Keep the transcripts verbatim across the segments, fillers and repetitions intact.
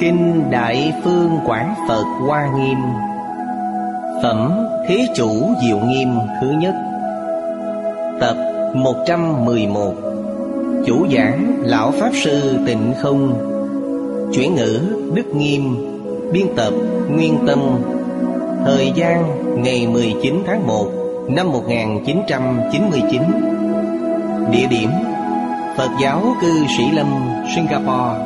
Kinh Đại Phương Quảng Phật Hoa Nghiêm. Phẩm Thế Chủ Diệu Nghiêm thứ nhất. Tập một trăm mười một. Chủ giảng Lão Pháp Sư Tịnh Không. Chuyển ngữ Đức Nghiêm. Biên tập Nguyên Tâm. Thời gian ngày mười chín tháng một năm một nghìn chín trăm chín mươi chín. Địa điểm Phật giáo cư Sĩ Lâm, Singapore.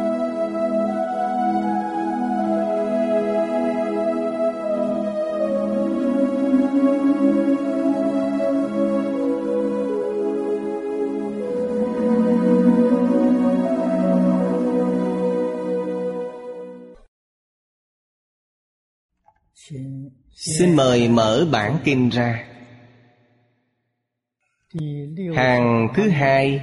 Xin mời mở bản kinh ra. Hàng thứ hai,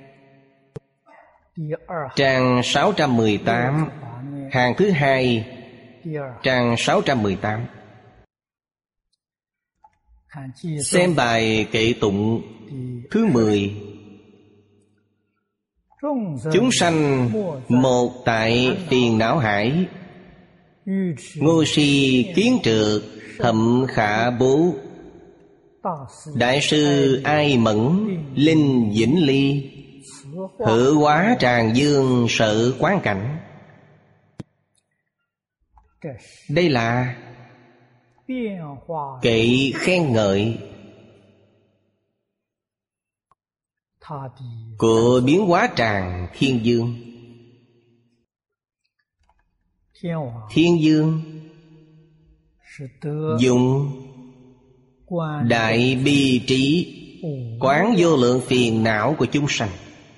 trang sáu trăm mười tám. Hàng thứ hai, trang sáu trăm mười tám. Xem bài kệ tụng thứ mười. Chúng sanh một tại phiền não hải, ngô si kiến trượt thậm khả bố. Đại sư Ai Mẫn Linh Vĩnh Ly, hữu hóa tràng dương sợ quán cảnh. Đây là kệ khen ngợi của biến hóa tràng thiên dương. Thiên dương dùng đại bi trí quán vô lượng phiền não của chúng sanh,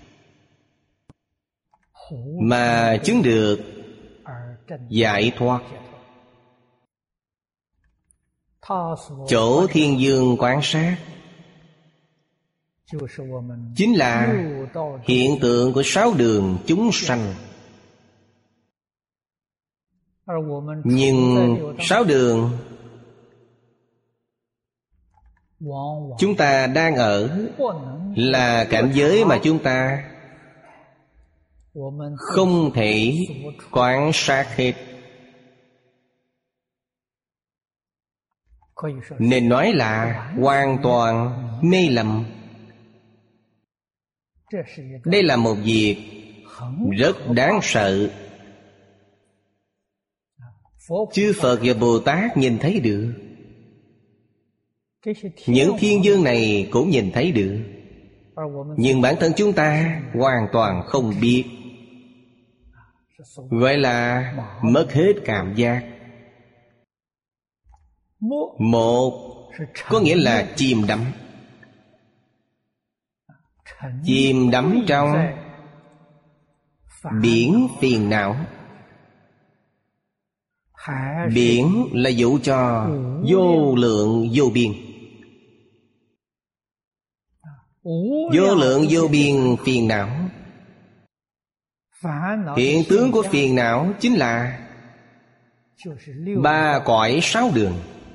mà chứng được giải thoát. Chỗ thiên dương quán sát chính là hiện tượng của sáu đường chúng sanh. Nhưng sáu đường chúng ta đang ở là cảnh giới mà chúng ta không thể quan sát hết. Nên nói là hoàn toàn mê lầm. Đây là một việc rất đáng sợ. Chư Phật và Bồ Tát nhìn thấy được, những thiên dương này cũng nhìn thấy được, nhưng bản thân chúng ta hoàn toàn không biết. Gọi là mất hết cảm giác. Một có nghĩa là chìm đắm. Chìm đắm trong biển phiền não. Biển là dụ cho vô lượng vô biên. Vô lượng vô biên phiền não. Hiện tướng của phiền não chính là ba cõi sáu đường.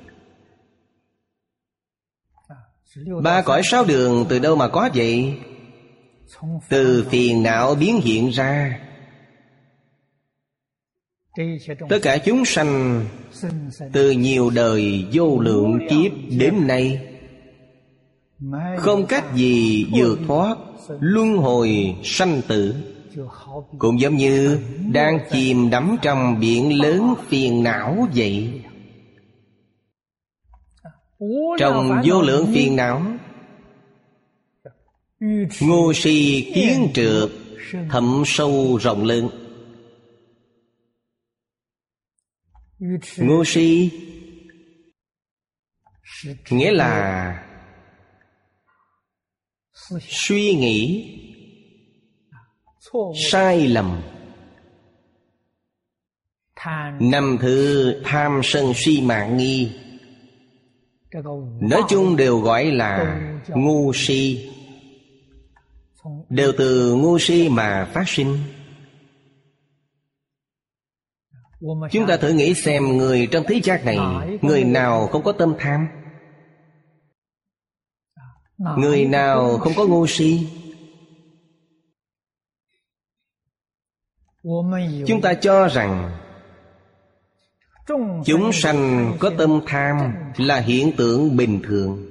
Ba cõi sáu đường từ đâu mà có vậy? Từ phiền não biến hiện ra. Tất cả chúng sanh từ nhiều đời vô lượng kiếp đến nay không cách gì vượt thoát luân hồi sanh tử. Cũng giống như đang chìm đắm trong biển lớn phiền não vậy. Trong vô lượng phiền não, ngô si kiến trượt thậm sâu rộng lớn. Ngô si nghĩa là suy nghĩ sai lầm. Năm thứ tham sân si mạng nghi, nói chung đều gọi là ngu si. Đều từ ngu si mà phát sinh. Chúng ta thử nghĩ xem, người trong thế gian này, người nào không có tâm tham? Người nào không có ngu si? Chúng ta cho rằng chúng sanh có tâm tham là hiện tượng bình thường.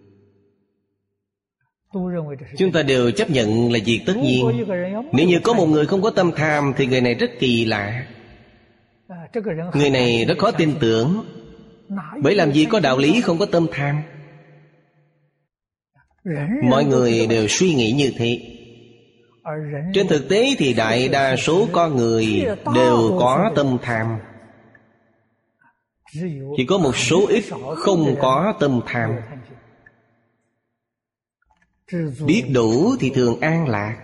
Chúng ta đều chấp nhận là việc tất nhiên. Nếu như có một người không có tâm tham thì người này rất kỳ lạ. Người này rất khó tin tưởng. Bởi làm gì có đạo lý không có tâm tham. Mọi người đều suy nghĩ như thế. Trên thực tế thì đại đa số con người đều có tâm tham. Chỉ có một số ít không có tâm tham. Biết đủ thì thường an lạc.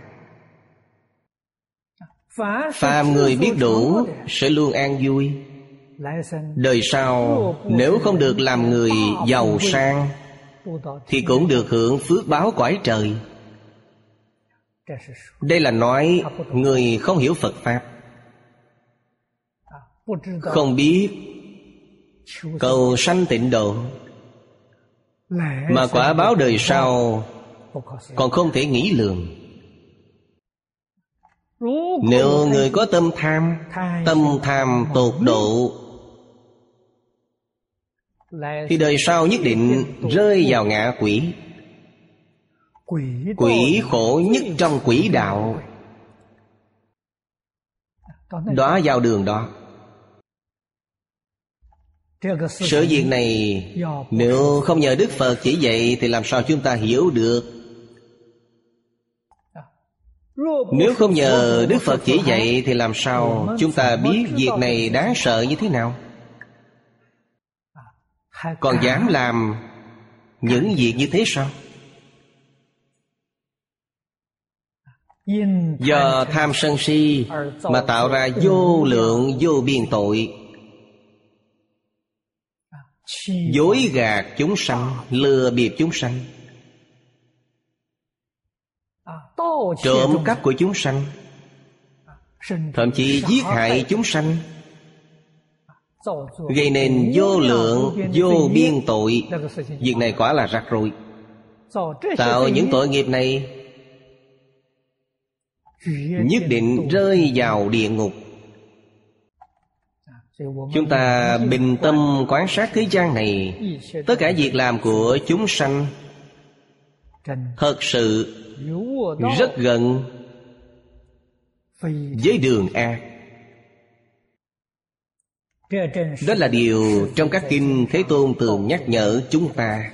Phàm người biết đủ sẽ luôn an vui. Đời sau nếu không được làm người giàu sang thì cũng được hưởng phước báo cõi trời. Đây là nói người không hiểu Phật Pháp, không biết cầu sanh tịnh độ, mà quả báo đời sau còn không thể nghĩ lường. Nếu người có tâm tham, tâm tham tột độ, thì đời sau nhất định rơi vào ngạ quỷ. Quỷ khổ nhất trong quỷ đạo, đọa vào đường đó. Sự việc này nếu không nhờ Đức Phật chỉ dạy thì làm sao chúng ta hiểu được? Nếu không nhờ Đức Phật chỉ dạy thì làm sao chúng ta biết việc này đáng sợ như thế nào? Còn dám làm những việc như thế sao? Do tham sân si mà tạo ra vô lượng vô biên tội, dối gạt chúng sanh, lừa bịp chúng sanh, trộm cắp của chúng sanh, thậm chí giết hại chúng sanh, gây nên vô lượng vô biên tội. Việc này quả là rắc rối. Tạo những tội nghiệp này nhất định rơi vào địa ngục. Chúng ta bình tâm quan sát thế gian này, tất cả việc làm của chúng sanh thật sự rất gần với đường ác. Đó là điều trong các kinh Thế Tôn thường nhắc nhở chúng ta.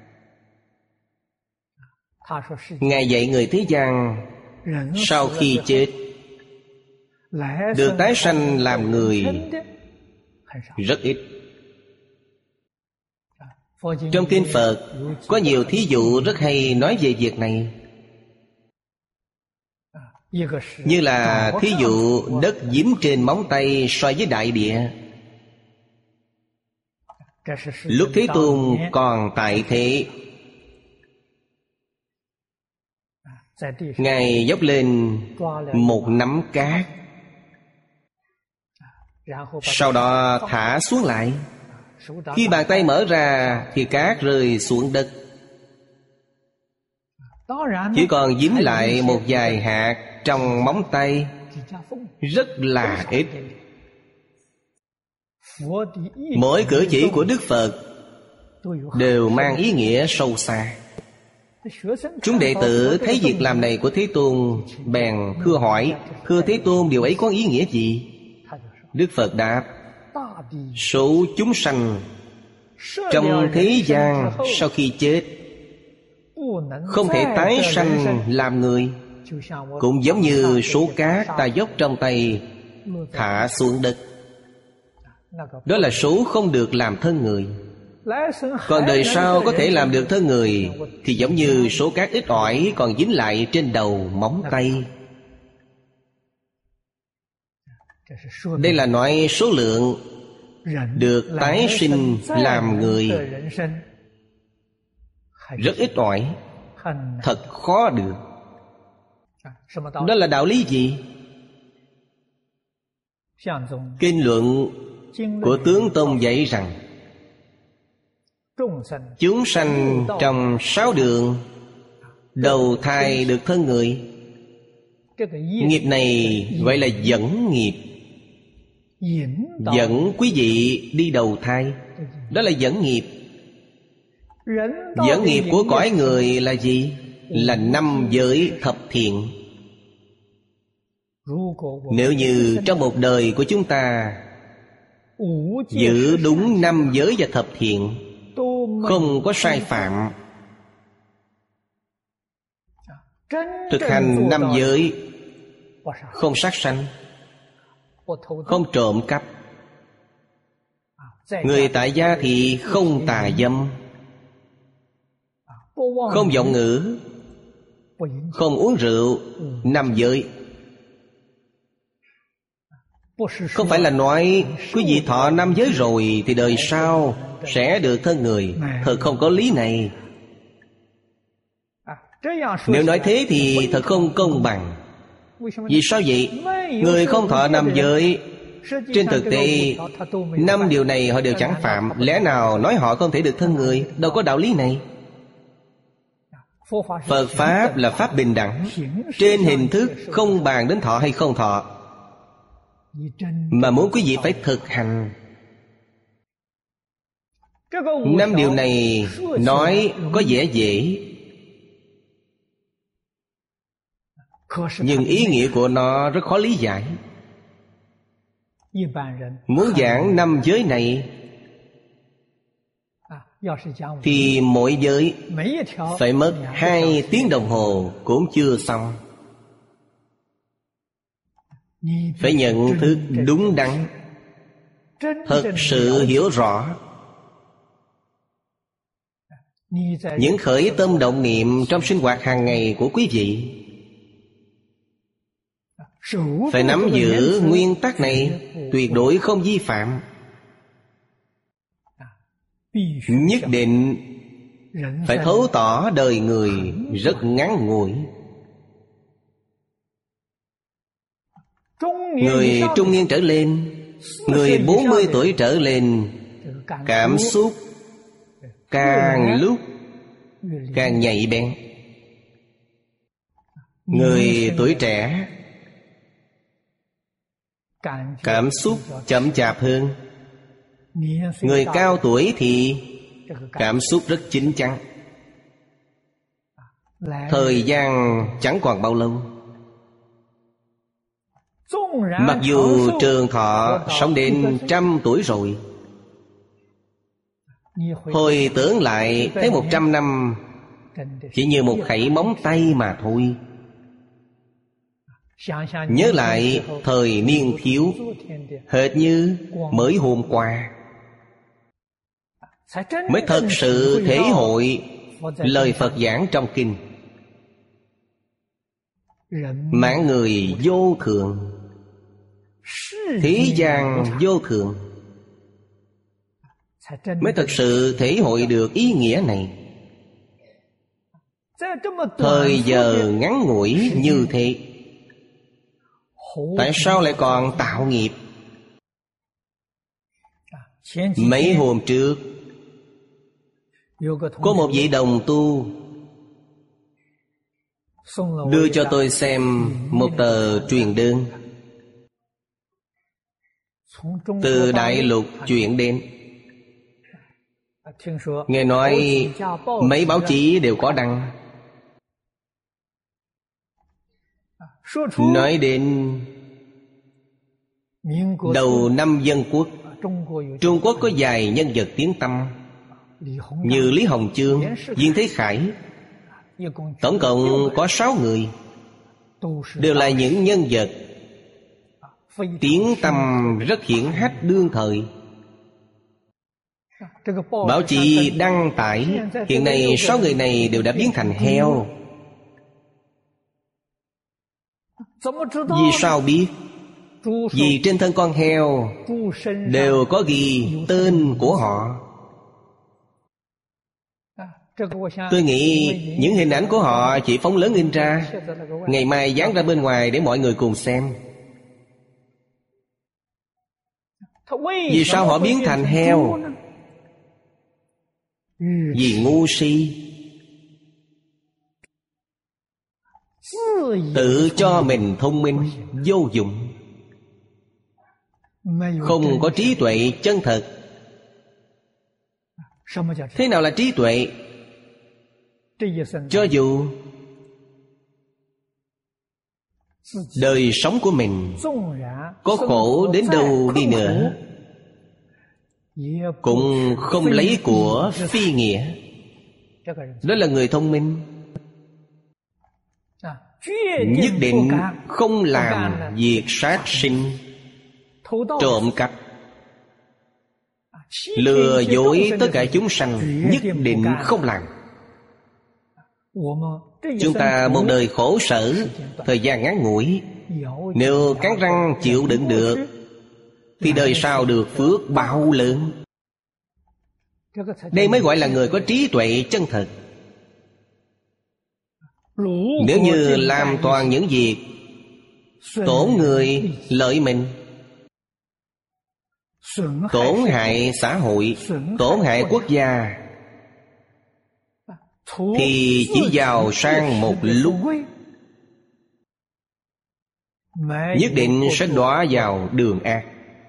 Ngài dạy người thế gian sau khi chết được tái sanh làm người rất ít. Trong kinh Phật có nhiều thí dụ rất hay nói về việc này. Như là thí dụ đất dính trên móng tay so với đại địa. Lúc Thế Tôn còn tại thế, Ngài dốc lên một nắm cát, sau đó thả xuống lại. Khi bàn tay mở ra thì cát rơi xuống đất. Chỉ còn dính lại một vài hạt trong móng tay, rất là ít. Mỗi cử chỉ của Đức Phật đều mang ý nghĩa sâu xa. Chúng đệ tử thấy việc làm này của Thế Tôn, bèn thưa hỏi: thưa Thế Tôn, điều ấy có ý nghĩa gì? Đức Phật đáp: số chúng sanh trong thế gian sau khi chết không thể tái sanh làm người, cũng giống như số cát ta dốc trong tay thả xuống đất. Đó là số không được làm thân người. Còn đời sau có thể làm được thân người thì giống như số cát ít ỏi còn dính lại trên đầu móng tay. Đây là nói số lượng được tái sinh làm người rất ít ỏi, thật khó được. Đó là đạo lý gì? Kinh luận của Tướng Tông dạy rằng chúng sanh trong sáu đường đầu thai được thân người, Nghiệp này gọi là dẫn nghiệp, dẫn quý vị đi đầu thai. Đó là dẫn nghiệp. Dẫn nghiệp của cõi người là gì? Là năm giới thập thiện. Nếu như trong một đời của chúng ta giữ đúng năm giới và thập thiện, không có sai phạm, thực hành năm giới, không sát sanh, không trộm cắp, người tại gia thì không tà dâm, không vọng ngữ, không uống rượu, năm giới. Không phải là nói quý vị thọ năm giới rồi thì đời sau sẽ được thân người. Thật không có lý này. Nếu nói thế thì thật không công bằng. Vì sao vậy? Người không thọ năm giới, trên thực tế năm điều này họ đều chẳng phạm. Lẽ nào nói họ không thể được thân người? Đâu có đạo lý này. Phật Pháp là Pháp bình đẳng. Trên hình thức không bàn đến thọ hay không thọ, mà muốn quý vị phải thực hành. Năm điều này nói có vẻ dễ, nhưng ý nghĩa của nó rất khó lý giải. Muốn giảng năm giới này thì mỗi giới phải mất hai tiếng đồng hồ cũng chưa xong. Phải nhận thức đúng đắn, thật sự hiểu rõ. Những khởi tâm động niệm trong sinh hoạt hàng ngày của quý vị phải nắm giữ nguyên tắc này, tuyệt đối không vi phạm. Nhất định phải thấu tỏ đời người rất ngắn ngủi. Người trung niên trở lên, người bốn mươi tuổi trở lên, cảm xúc càng lúc càng nhạy bén. Người tuổi trẻ cảm xúc chậm chạp hơn. Người cao tuổi thì cảm xúc rất chín chắn. Thời gian chẳng còn bao lâu. Mặc dù trường thọ sống đến trăm tuổi rồi, hồi tưởng lại thấy một trăm năm chỉ như một khẩy móng tay mà thôi. Nhớ lại thời niên thiếu, hệt như mới hôm qua, mới thật sự thể hội lời Phật giảng trong kinh. Mạng người vô thường, thế gian vô thường, mới thật sự thể hội được ý nghĩa này. Thời giờ ngắn ngủi như thế, tại sao lại còn tạo nghiệp? Mấy hôm trước có một vị đồng tu đưa cho tôi xem một tờ truyền đơn từ đại lục chuyển đến. Nghe nói mấy báo chí đều có đăng. Nói đến đầu năm Dân Quốc, Trung Quốc có vài nhân vật tiếng tăm như Lý Hồng Chương, Viên Thế Khải. Tổng cộng có sáu người, đều là những nhân vật tiếng tăm rất hiển hách đương thời. Báo chí đăng tải, hiện nay sáu người này đều đã biến thành heo. Vì sao biết? Vì trên thân con heo đều có ghi tên của họ. Tôi nghĩ những hình ảnh của họ chỉ phóng lớn in ra, ngày mai dán ra bên ngoài để mọi người cùng xem. Vì sao họ biến thành heo? Vì ngu si, tự cho mình thông minh, vô dụng. Không có trí tuệ chân thật. Thế nào là trí tuệ? Cho dù đời sống của mình có khổ đến đâu đi nữa, cũng không lấy của phi nghĩa. Đó là người thông minh. Nhất định không làm việc sát sinh, trộm cắp, lừa dối tất cả chúng sanh. Nhất định không làm. Chúng ta một đời khổ sở, thời gian ngắn ngủi, nếu cắn răng chịu đựng được, thì đời sau được phước bao lớn. Đây mới gọi là người có trí tuệ chân thật. Nếu như làm toàn những việc tổn người lợi mình, tổn hại xã hội, tổn hại quốc gia, thì chỉ giàu sang một lúc, nhất định sẽ đọa vào đường ác.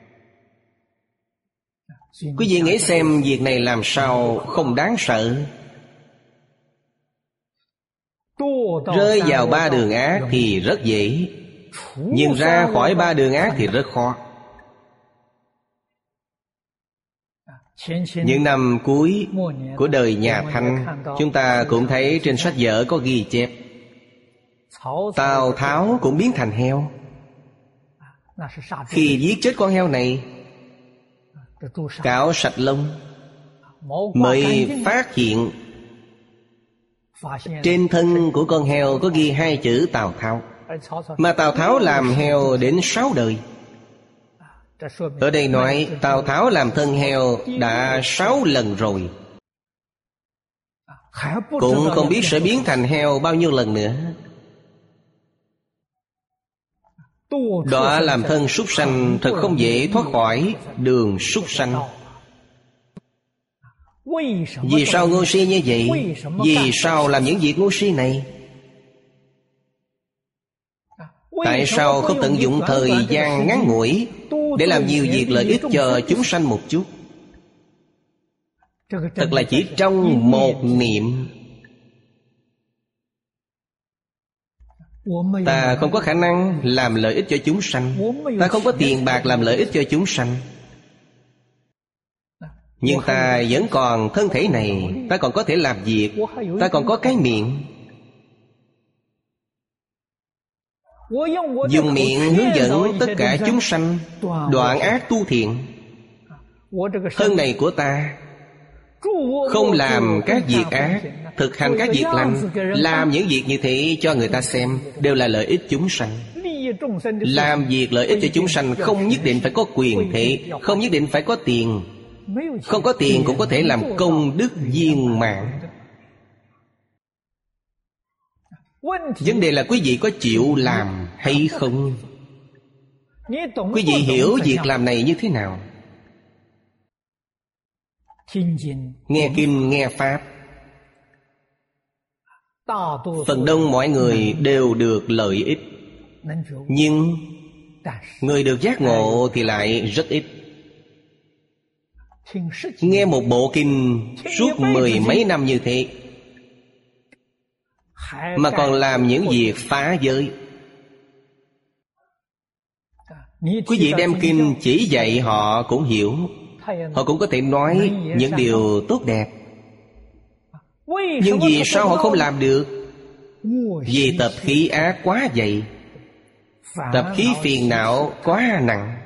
Quý vị nghĩ xem việc này làm sao không đáng sợ. Rơi vào ba đường ác thì rất dễ, nhưng ra khỏi ba đường ác thì rất khó. Những năm cuối của đời nhà Thanh, chúng ta cũng thấy trên sách vở có ghi chép Tào Tháo cũng biến thành heo. Khi giết chết con heo này, cạo sạch lông, mới phát hiện trên thân của con heo có ghi hai chữ Tào Tháo. Mà Tào Tháo làm heo đến sáu đời. Ở đây nói Tào Tháo làm thân heo đã sáu lần rồi, cũng không biết sẽ biến thành heo bao nhiêu lần nữa. Đọa làm thân súc sanh thật không dễ thoát khỏi đường súc sanh. Vì sao ngu si như vậy? Vì sao làm những việc ngu si này? Tại sao không tận dụng thời gian ngắn ngủi để làm nhiều việc lợi ích cho chúng sanh một chút? Thật là chỉ trong một niệm. Ta không có khả năng làm lợi ích cho chúng sanh, ta không có tiền bạc làm lợi ích cho chúng sanh, nhưng ta vẫn còn thân thể này, ta còn có thể làm việc, ta còn có cái miệng. Dùng miệng hướng dẫn tất cả chúng sanh đoạn ác tu thiện. Thân này của ta không làm các việc ác, thực hành các việc lành. Làm những việc như thế cho người ta xem đều là lợi ích chúng sanh. Làm việc lợi ích cho chúng sanh không nhất định phải có quyền thế, không nhất định phải có tiền. Không có tiền cũng có thể làm công đức viên mãn. Vấn đề là quý vị có chịu làm hay không? Quý vị hiểu việc làm này như thế nào? Nghe kinh, nghe pháp, phần đông mọi người đều được lợi ích, nhưng người được giác ngộ thì lại rất ít. Nghe một bộ kinh suốt mười mấy năm như thế mà còn làm những việc phá giới. Quý vị đem kinh chỉ dạy họ cũng hiểu, họ cũng có thể nói những điều tốt đẹp. Nhưng vì sao họ không làm được? Vì tập khí ác quá dày, tập khí phiền não quá nặng.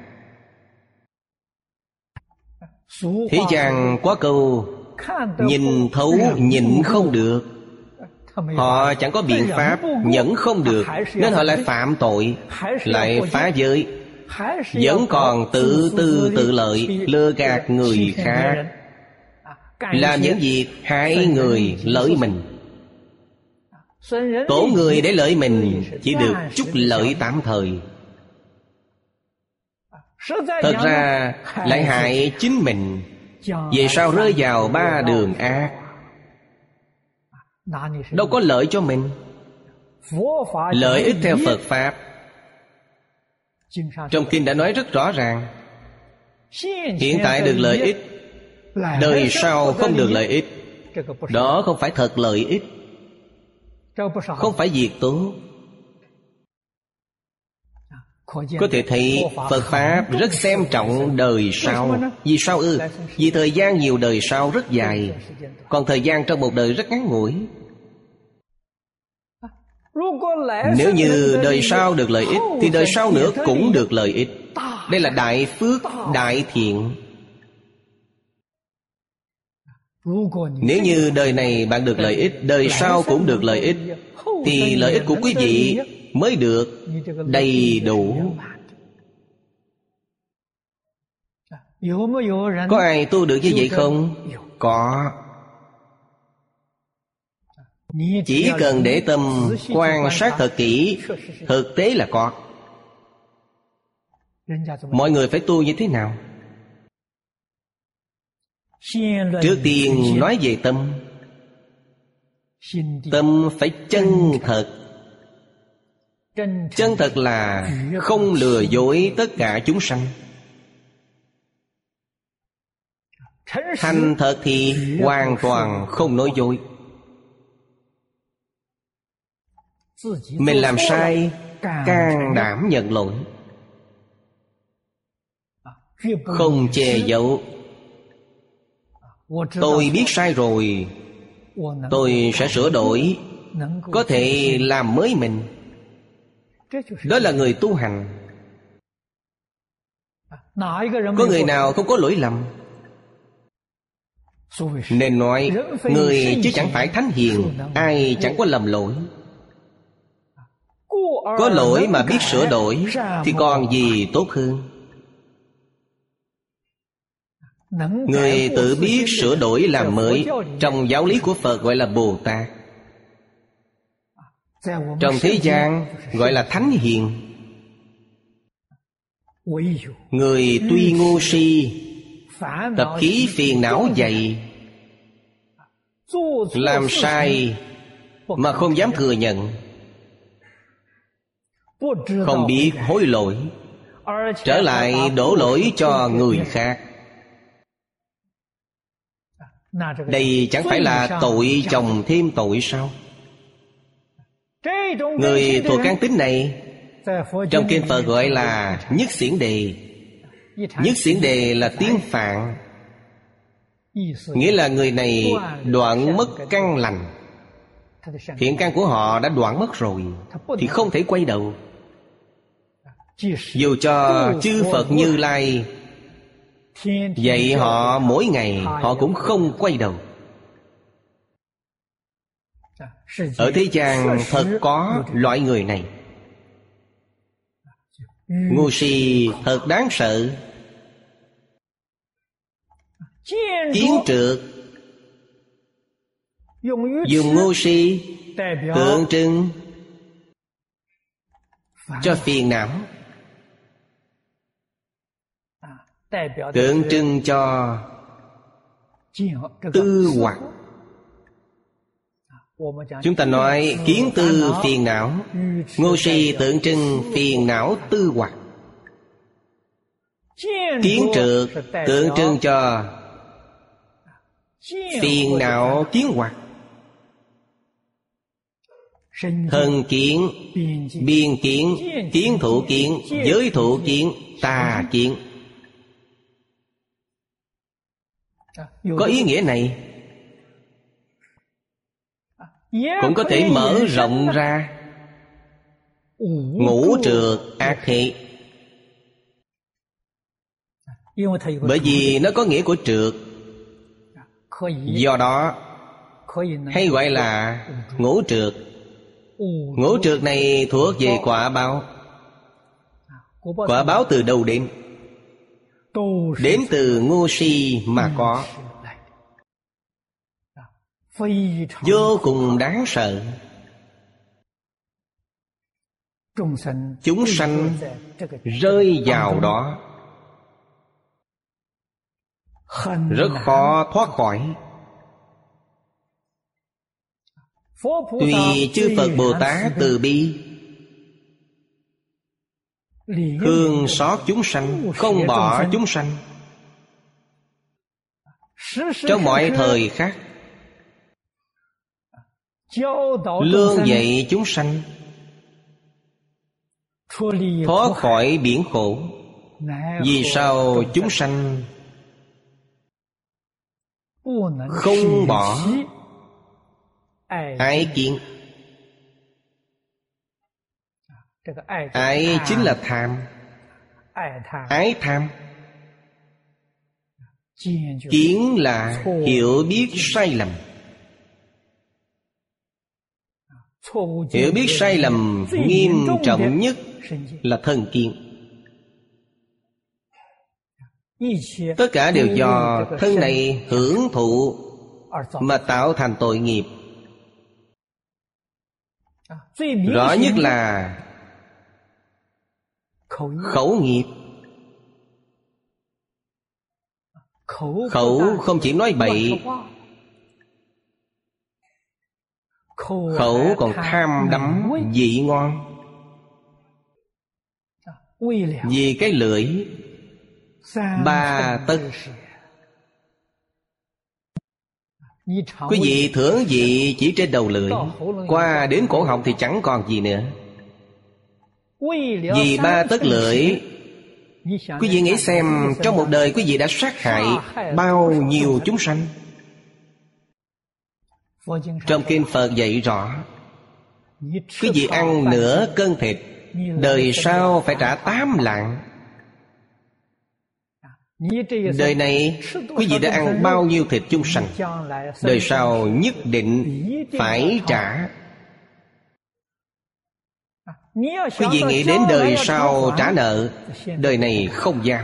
Thế gian có câu nhìn thấu nhịn không được. Họ chẳng có biện pháp, nhẫn không được, nên họ lại phạm tội, lại phá giới, vẫn còn tự tư tự lợi, lừa gạt người khác, làm những việc hại người lợi mình. Tổn người để lợi mình chỉ được chút lợi tạm thời, thật ra lại hại chính mình. Về sau rơi vào ba đường ác, đâu có lợi cho mình. Lợi ích theo Phật Pháp, trong kinh đã nói rất rõ ràng. Hiện tại được lợi ích, đời sau không được lợi ích. Đó không phải thật lợi ích, không phải việc tốt. Có thể thấy Phật Pháp rất xem trọng đời sau. Vì sao ư? Vì thời gian nhiều đời sau rất dài, còn thời gian trong một đời rất ngắn ngủi. Nếu như đời sau được lợi ích, thì đời sau nữa cũng được lợi ích. Đây là đại phước, đại thiện. Nếu như đời này bạn được lợi ích, đời sau cũng được lợi ích, thì lợi ích của quý vị mới được đầy đủ. Có ai tu được như vậy không? Có. Chỉ cần để tâm quan sát thật kỹ, thực tế là có. Mọi người phải tu như thế nào? Trước tiên nói về tâm. Tâm phải chân thật. Chân thật là không lừa dối tất cả chúng sanh. Thành thật thì hoàn toàn không nói dối. Mình làm sai, can đảm nhận lỗi, không che giấu. Tôi biết sai rồi, tôi sẽ sửa đổi, có thể làm mới mình. Đó là người tu hành. Có người nào không có lỗi lầm? Nên nói người chứ chẳng phải thánh hiền, ai chẳng có lầm lỗi. Có lỗi mà biết sửa đổi thì còn gì tốt hơn. Người tự biết sửa đổi làm mới, trong giáo lý của Phật gọi là Bồ Tát. Trong thế gian gọi là thánh hiền. Người tuy ngu si, tập khí phiền não dày, làm sai mà không dám thừa nhận, không biết hối lỗi, trở lại đổ lỗi cho người khác. Đây chẳng phải là tội chồng thêm tội sao? Người thuộc căn tính này trong kinh Phật gọi là nhất xiển đề. Nhất xiển đề là tiếng Phạn, nghĩa là người này đoạn mất căn lành. Thiện căn của họ đã đoạn mất rồi thì không thể quay đầu. Dù cho chư Phật Như Lai dạy họ mỗi ngày, họ cũng không quay đầu. Ở thế gian thật có loại người này. Ngu si thật đáng sợ. Kiến trược dùng ngu si tượng trưng cho phiền não, tượng trưng cho tư hoặc. Chúng ta nói kiến tư phiền não, ngu si tượng trưng phiền não tư hoặc. Kiến trược tượng trưng cho phiền não kiến hoặc. Thân kiến, biên kiến, kiến thủ kiến, giới thủ kiến, tà kiến. Có ý nghĩa này. Cũng có thể mở rộng ra ngũ trược ác thị. Bởi vì nó có nghĩa của trược, do đó hay gọi là ngũ trược. Ngũ trược này thuộc về quả báo. Quả báo từ đâu đến? Đến từ ngu si mà có. Vô cùng đáng sợ. Chúng sanh rơi vào đó rất khó thoát khỏi. Tuy chư Phật Bồ Tát từ bi, thương xót chúng sanh, không bỏ chúng sanh, trong mọi thời khắc luôn dạy chúng sanh thoát khỏi biển khổ. Vì sao chúng sanh không bỏ ái kiến? Ái chính là tham. Ái tham, kiến là hiểu biết sai lầm. Hiểu biết sai lầm nghiêm trọng nhất là thân kiến. Tất cả đều do thân này hưởng thụ mà tạo thành tội nghiệp. Rõ nhất là khẩu nghiệp. Khẩu không chỉ nói bậy, khẩu còn tham đắm vị ngon. Vì cái lưỡi ba tấc. Quý vị thưởng vị chỉ trên đầu lưỡi, qua đến cổ họng thì chẳng còn gì nữa. Vì ba tấc lưỡi, quý vị nghĩ xem, trong một đời quý vị đã sát hại bao nhiêu chúng sanh. Trong kinh Phật dạy rõ, quý vị ăn nửa cân thịt, đời sau phải trả tám lạng. Đời này quý vị đã ăn bao nhiêu thịt chúng sanh, đời sau nhất định phải trả. Quý vị nghĩ đến đời sau trả nợ, đời này không dám.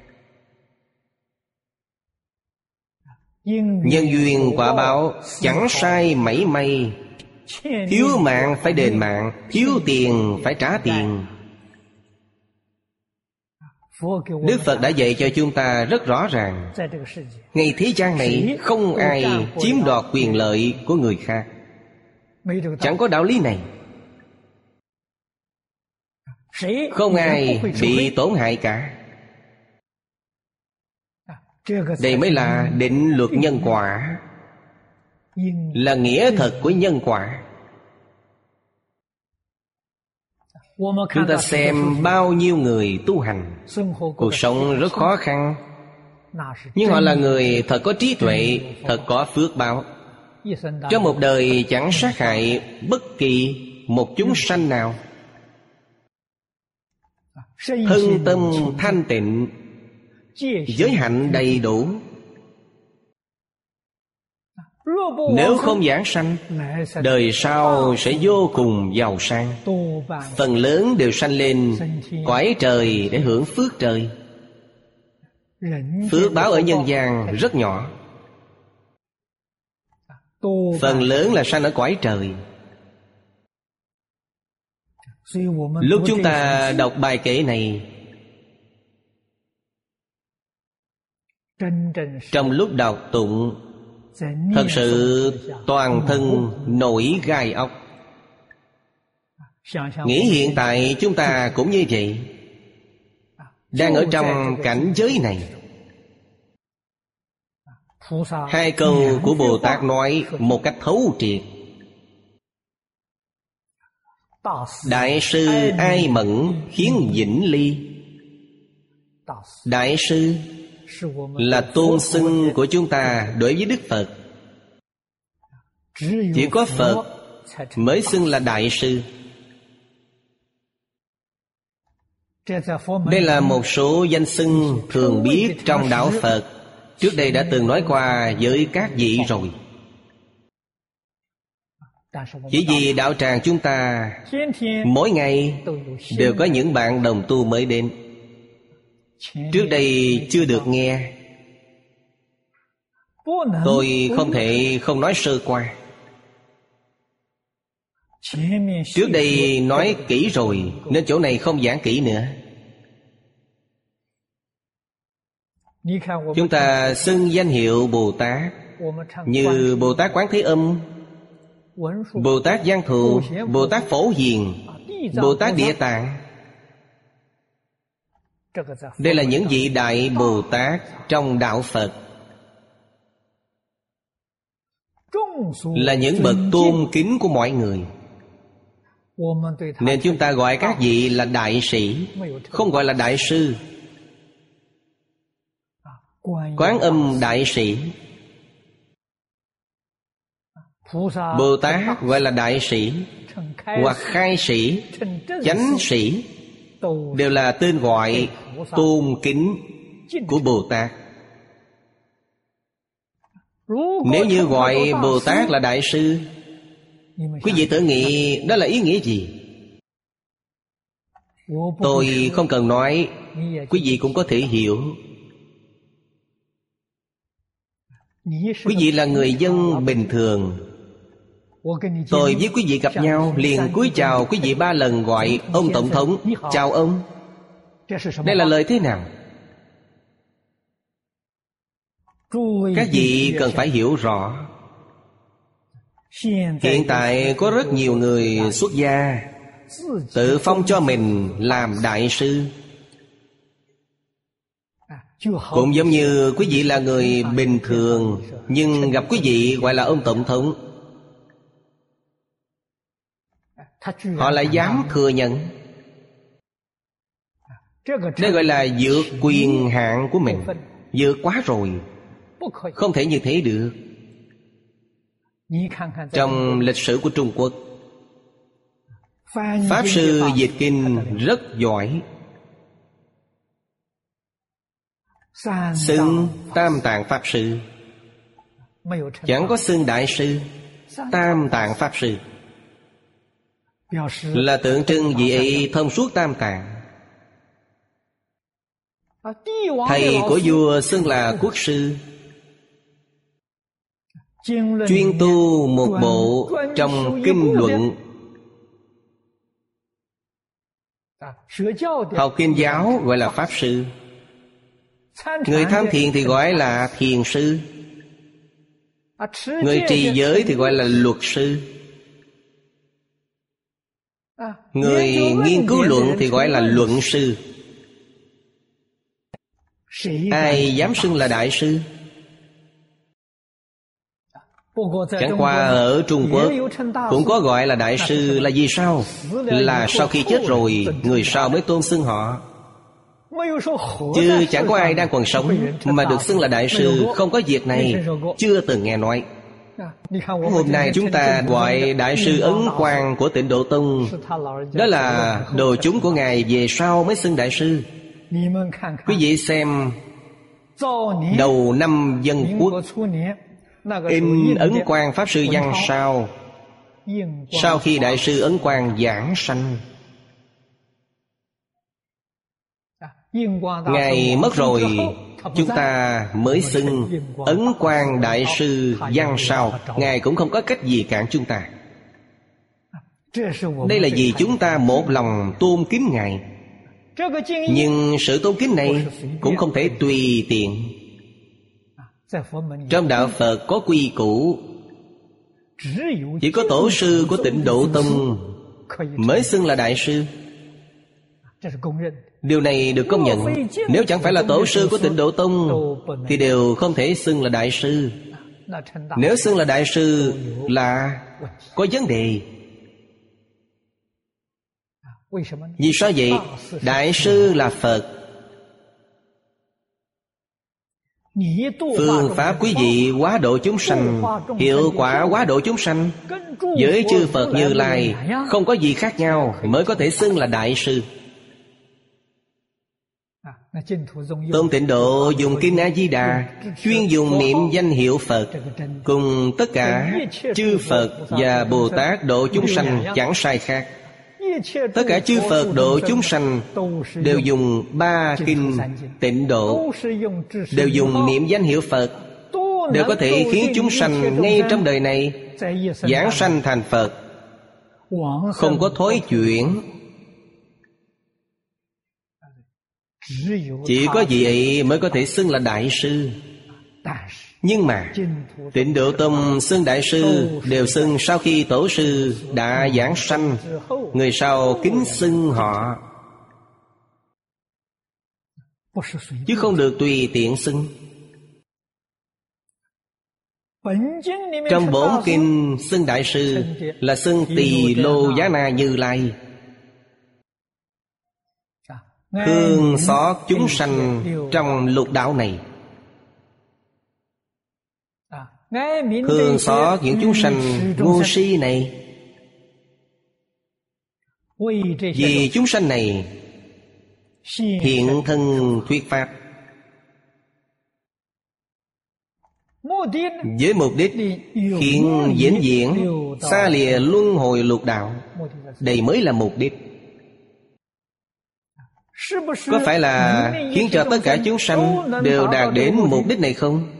Nhân duyên quả báo chẳng sai mảy may. Thiếu mạng phải đền mạng, thiếu tiền phải trả tiền. Đức Phật đã dạy cho chúng ta rất rõ ràng, ngày thế gian này không ai chiếm đoạt quyền lợi của người khác. Chẳng có đạo lý này. Không ai bị tổn hại cả. Đây mới là định luật nhân quả, là nghĩa thật của nhân quả. Chúng ta xem bao nhiêu người tu hành, cuộc sống rất khó khăn, nhưng họ là người thật có trí tuệ, thật có phước báo. Trong một đời chẳng sát hại bất kỳ một chúng sanh nào. Thân tâm thanh tịnh, giới hạnh đầy đủ. Nếu không giảng sanh, đời sau sẽ vô cùng giàu sang. Phần lớn đều sanh lên cõi trời để hưởng phước trời. Phước báo ở nhân gian rất nhỏ, phần lớn là sanh ở cõi trời. Lúc chúng ta đọc bài kệ này, trong lúc đọc tụng, thật sự toàn thân nổi gai ốc. Nghĩ hiện tại chúng ta cũng như vậy, đang ở trong cảnh giới này. Hai câu của Bồ Tát nói một cách thấu triệt. Đại sư ai mẫn khiến vĩnh ly. Đại sư là tôn xưng của chúng ta đối với Đức Phật. Chỉ có Phật mới xưng là đại sư. Đây là một số danh xưng thường biết trong đạo Phật. Trước đây đã từng nói qua với các vị rồi. Chỉ vì đạo tràng chúng ta mỗi ngày đều có những bạn đồng tu mới đến, trước đây chưa được nghe, tôi không thể không nói sơ qua. Trước đây nói kỹ rồi, nên chỗ này không giảng kỹ nữa. Chúng ta xưng danh hiệu Bồ Tát, như Bồ Tát Quán Thế Âm, Bồ Tát Giang Thụ, Bồ Tát Phổ Hiền, Bồ Tát Địa Tạng. Đây là những vị Đại Bồ Tát trong Đạo Phật, là những bậc tôn kính của mọi người. Nên chúng ta gọi các vị là đại sĩ, không gọi là đại sư. Quán Âm đại sĩ, Bồ Tát gọi là đại sĩ, hoặc khai sĩ, chánh sĩ, đều là tên gọi tôn kính của Bồ Tát. Nếu như gọi Bồ Tát là đại sư, quý vị tự nghĩ đó là ý nghĩa gì? Tôi không cần nói, quý vị cũng có thể hiểu. Quý vị là người dân bình thường, tôi với quý vị gặp nhau liền cúi chào quý vị ba lần, gọi ông Tổng thống, chào ông. Đây là lời thế nào? Các vị cần phải hiểu rõ. Hiện tại có rất nhiều người xuất gia tự phong cho mình làm đại sư. Cũng giống như quý vị là người bình thường, nhưng gặp quý vị gọi là ông Tổng thống, họ lại dám thừa nhận. Đây gọi là vượt quyền hạn của mình, vượt quá rồi, không thể như thế được. Trong lịch sử của Trung Quốc, Pháp Sư dịch kinh rất giỏi, xưng Tam Tạng Pháp Sư, chẳng có xưng Đại Sư. Tam Tạng Pháp Sư là tượng trưng vị ấy thông suốt tam tạng. Thầy của vua xưng là Quốc Sư, chuyên tu một bộ trong kinh luận. Học kinh giáo gọi là Pháp Sư, người tham thiền thì gọi là Thiền Sư, người trì giới thì gọi là Luật Sư, người nghiên cứu luận thì gọi là Luận Sư. Ai dám xưng là Đại Sư? Chẳng qua ở Trung Quốc cũng có gọi là Đại Sư, là vì sao? Là sau khi chết rồi, người sau mới tôn xưng họ, chứ chẳng có ai đang còn sống mà được xưng là Đại Sư. Không có việc này, chưa từng nghe nói. Hôm nay chúng ta gọi Đại Sư Ấn Quang của Tịnh Độ Tông, đó là đồ chúng của Ngài về sau mới xưng Đại Sư. Quý vị xem, đầu năm Dân Quốc in Ấn Quang Pháp Sư văn sao, sau khi Đại Sư Ấn Quang giảng sanh. Ngài mất rồi, chúng ta mới xưng Ấn Quang Đại Sư văn sao. Ngài cũng không có cách gì cản chúng ta. Đây là vì chúng ta một lòng tôn kính Ngài. Nhưng sự tôn kính này cũng không thể tùy tiện. Trong đạo Phật có quy củ, chỉ có tổ sư của Tịnh Độ Tông mới xưng là Đại Sư. Điều này được công nhận. Nếu chẳng phải là tổ sư của Tịnh Độ Tông thì đều không thể xưng là Đại Sư. Nếu xưng là Đại Sư là có vấn đề. Vì sao vậy? Đại Sư là Phật. Phương pháp quý vị hóa độ chúng sanh, hiệu quả hóa độ chúng sanh với chư Phật Như Lai không có gì khác nhau, mới có thể xưng là Đại Sư. Tôn Tịnh Độ dùng Kinh A-di-đà chuyên dùng niệm danh hiệu Phật, cùng tất cả chư Phật và Bồ Tát độ chúng sanh chẳng sai khác. Tất cả chư Phật độ chúng sanh đều dùng ba kinh Tịnh Độ, đều dùng niệm danh hiệu Phật, đều có thể khiến chúng sanh ngay trong đời này giảng sanh thành Phật, không có thối chuyển. Chỉ có vị ấy mới có thể xưng là Đại Sư. Nhưng mà Tịnh Độ Tông xưng Đại sư đều xưng sau khi Tổ sư đã giảng sanh, người sau kính xưng họ, chứ không được tùy tiện xưng. Trong bổn kinh xưng Đại sư là xưng Tỳ Lô Giá Na Như Lai, thương xót chúng sanh trong lục đạo này, thương xót những chúng sanh ngu si này. Vì chúng sanh này hiện thân thuyết pháp, với mục đích khiến vĩnh viễn xa lìa luân hồi lục đạo. Đây mới là mục đích. Có phải là khiến cho tất cả chúng sanh đều đạt đến mục đích này không?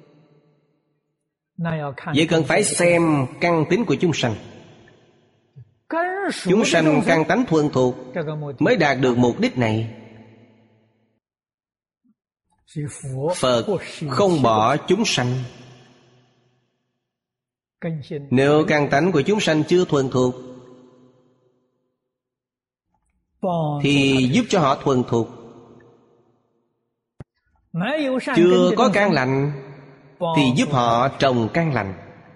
Vậy cần phải xem căn tính của chúng sanh. Chúng sanh căn tánh thuần thuộc mới đạt được mục đích này. Phật không bỏ chúng sanh. Nếu căn tánh của chúng sanh chưa thuần thuộc thì giúp cho họ thuần thuộc. Chưa có căn lành thì giúp họ trồng căn lành.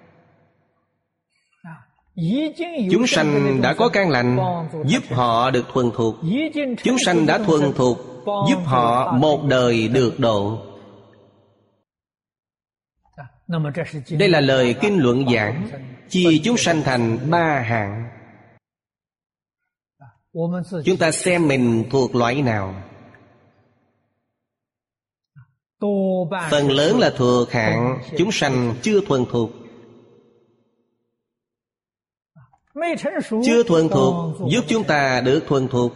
Chúng sanh đã có căn lành, giúp họ được thuần thuộc. Chúng sanh đã thuần thuộc, giúp họ một đời được độ. Đây là lời kinh luận giảng, chia chúng sanh thành ba hạng. Chúng ta xem mình thuộc loại nào. Phần lớn là thuộc hạng chúng sanh chưa thuần thuộc. Chưa thuần thuộc giúp chúng ta được thuần thuộc.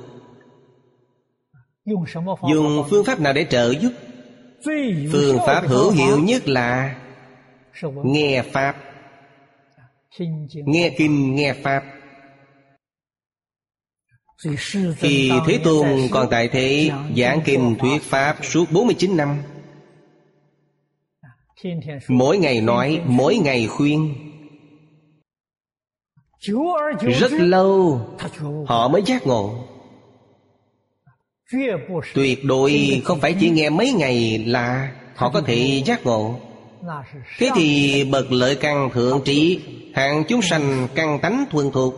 Dùng phương pháp nào để trợ giúp? Phương pháp hữu hiệu nhất là nghe Pháp. Nghe kinh, nghe Pháp. Khi Thế Tôn còn tại thế giảng kinh thuyết Pháp suốt bốn mươi chín năm, mỗi ngày nói, mỗi ngày khuyên, rất lâu họ mới giác ngộ. Tuyệt đối không phải chỉ nghe mấy ngày là họ có thể giác ngộ. Thế thì bậc lợi căn thượng trí, hạng chúng sanh căn tánh thuần thuộc,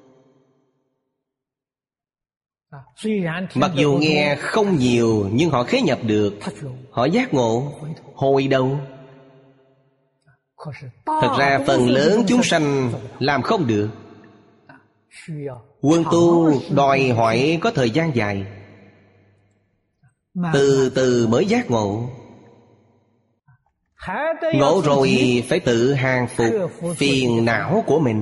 mặc dù nghe không nhiều nhưng họ khế nhập được, họ giác ngộ, hồi đầu. Thật ra phần lớn chúng sanh làm không được. Quân tu đòi hỏi có thời gian dài, từ từ mới giác ngộ. Ngộ rồi phải tự hàng phục phiền não của mình,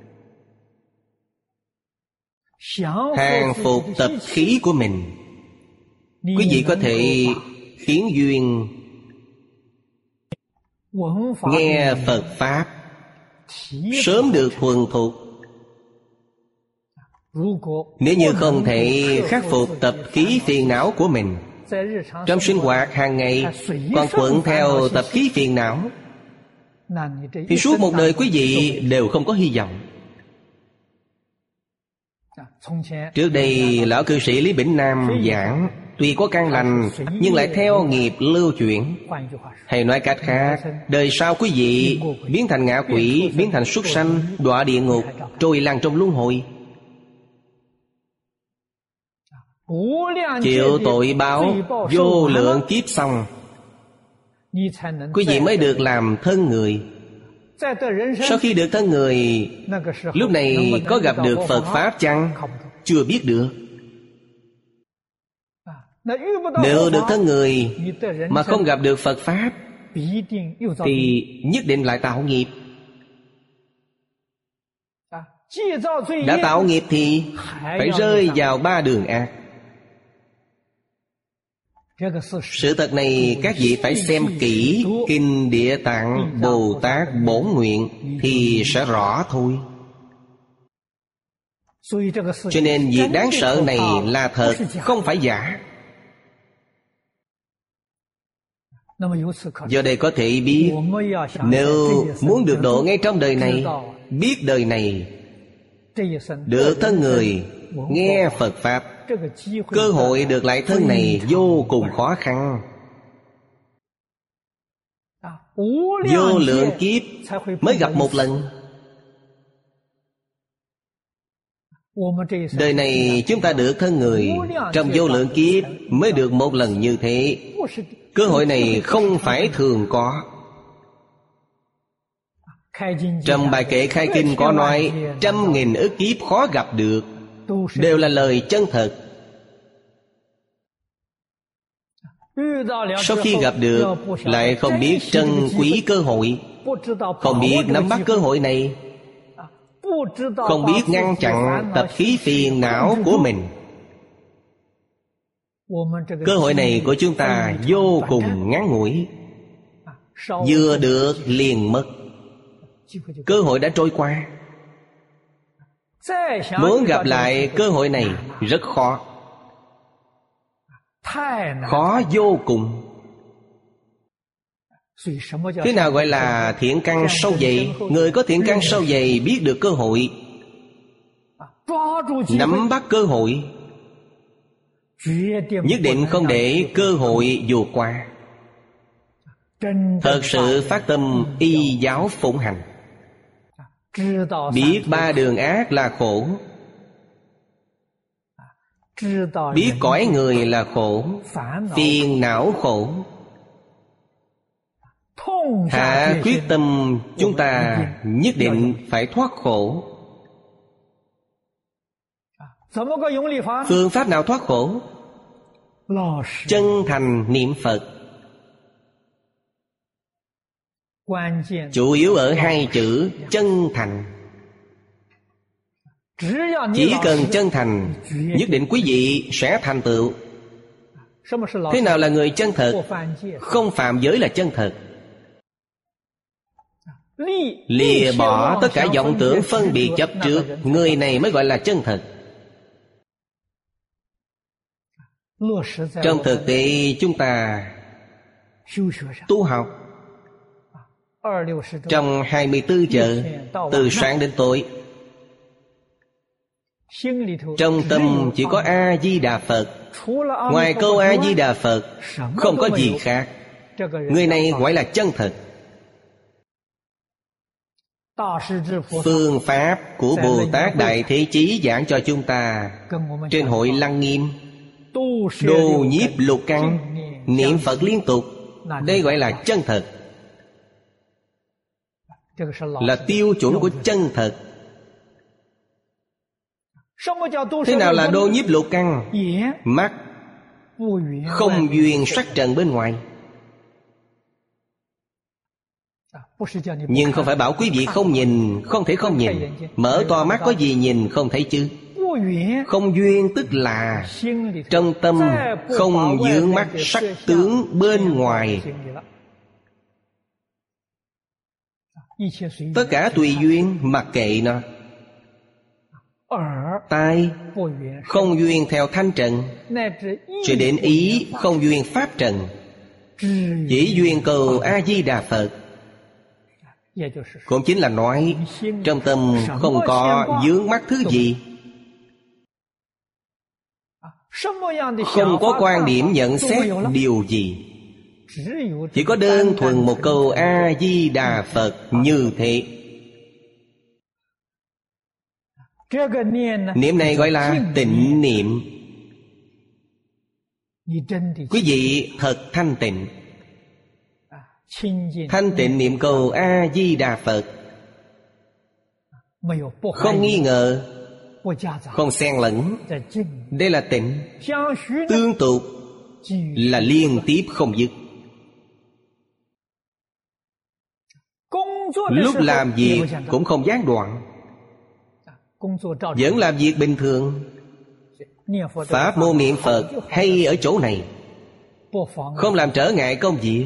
hàng phục tập khí của mình. Quý vị có thể khiến duyên nghe Phật Pháp, sớm được thuần thuộc. Nếu như không thể khắc phục tập khí phiền não của mình, trong sinh hoạt hàng ngày còn thuận theo tập khí phiền não, thì suốt một đời quý vị đều không có hy vọng. Trước đây lão cư sĩ Lý Bỉnh Nam giảng, tuy có căn lành nhưng lại theo nghiệp lưu chuyển. Hay nói cách khác, đời sau quý vị biến thành ngạ quỷ, biến thành súc sanh, đọa địa ngục, trôi lăn trong luân hồi, chịu tội báo vô lượng kiếp xong, quý vị mới được làm thân người. Sau khi được thân người, lúc này có gặp được Phật Pháp chăng? Chưa biết được. Nếu được thân người mà không gặp được Phật Pháp thì nhất định lại tạo nghiệp. Đã tạo nghiệp thì phải rơi vào ba đường ác. Sự thật này các vị phải xem kỹ Kinh Địa Tạng Bồ Tát Bổn Nguyện thì sẽ rõ thôi. Cho nên việc đáng sợ này là thật, không phải giả. Do đây có thể biết, nếu muốn được độ ngay trong đời này, biết đời này, được thân người, nghe Phật Pháp, cơ hội được lại thân này vô cùng khó khăn. Vô lượng kiếp mới gặp một lần. Đời này chúng ta được thân người, trong vô lượng kiếp mới được một lần như thế. Cơ hội này không phải thường có. Trong bài kệ khai kinh có nói, trăm nghìn ức kiếp khó gặp được, đều là lời chân thật. Sau khi gặp được, lại không biết trân quý cơ hội, không biết nắm bắt cơ hội này, không biết ngăn chặn tập khí phiền não của mình. Cơ hội này của chúng ta vô cùng ngắn ngủi, vừa được liền mất, cơ hội đã trôi qua. Muốn gặp lại cơ hội này rất khó, khó vô cùng. Thế nào gọi là thiện căn sâu dày? Người có thiện căn sâu dày biết được cơ hội, nắm bắt cơ hội, nhất định không để cơ hội vụt qua. Thật sự phát tâm y giáo phụng hành, biết ba đường ác là khổ, biết cõi người là khổ, phiền não khổ. Hạ quyết tâm chúng ta nhất định phải thoát khổ. Phương pháp nào thoát khổ? Chân thành niệm Phật. Chủ yếu ở hai chữ chân thành. Chỉ cần chân thành, nhất định quý vị sẽ thành tựu. Thế nào là người chân thật? Không phạm giới là chân thật. Lìa bỏ tất cả vọng tưởng phân biệt chấp trước, người này mới gọi là chân thật. Trong thực tế chúng ta tu học, trong hai mươi tư giờ, từ sáng đến tối, trong tâm chỉ có A-di-đà Phật. Ngoài câu A-di-đà Phật không có gì khác. Người này gọi là chân thật. Phương pháp của Bồ Tát Đại Thế Chí giảng cho chúng ta trên hội Lăng Nghiêm, đồ nhiếp lục căn, niệm Phật liên tục. Đây gọi là chân thật, là tiêu chuẩn của chân thật. Thế nào là đô nhiếp lục căn? Mắt không duyên sắc trần bên ngoài. Nhưng không phải bảo quý vị không nhìn, không thể không nhìn. Mở to mắt có gì nhìn không thấy chứ? Không duyên tức là trong tâm không vướng mắc sắc tướng bên ngoài. Tất cả tùy duyên, mặc kệ nó. Tai không duyên theo thanh trần, cho đến ý không duyên pháp trần, chỉ duyên cầu A-di-đà Phật. Cũng chính là nói trong tâm không có vướng mắc thứ gì, không có quan điểm nhận xét điều gì, chỉ có đơn thuần một câu A-di-đà Phật như thế. Niệm này gọi là tịnh niệm. Quý vị thật thanh tịnh, thanh tịnh niệm cầu A-di-đà Phật, không nghi ngờ, không xen lẫn. Đây là tịnh. Tương tục là liên tiếp không dứt. Lúc làm việc cũng không gián đoạn, vẫn làm việc bình thường. Pháp môn niệm Phật hay ở chỗ này, không làm trở ngại công việc.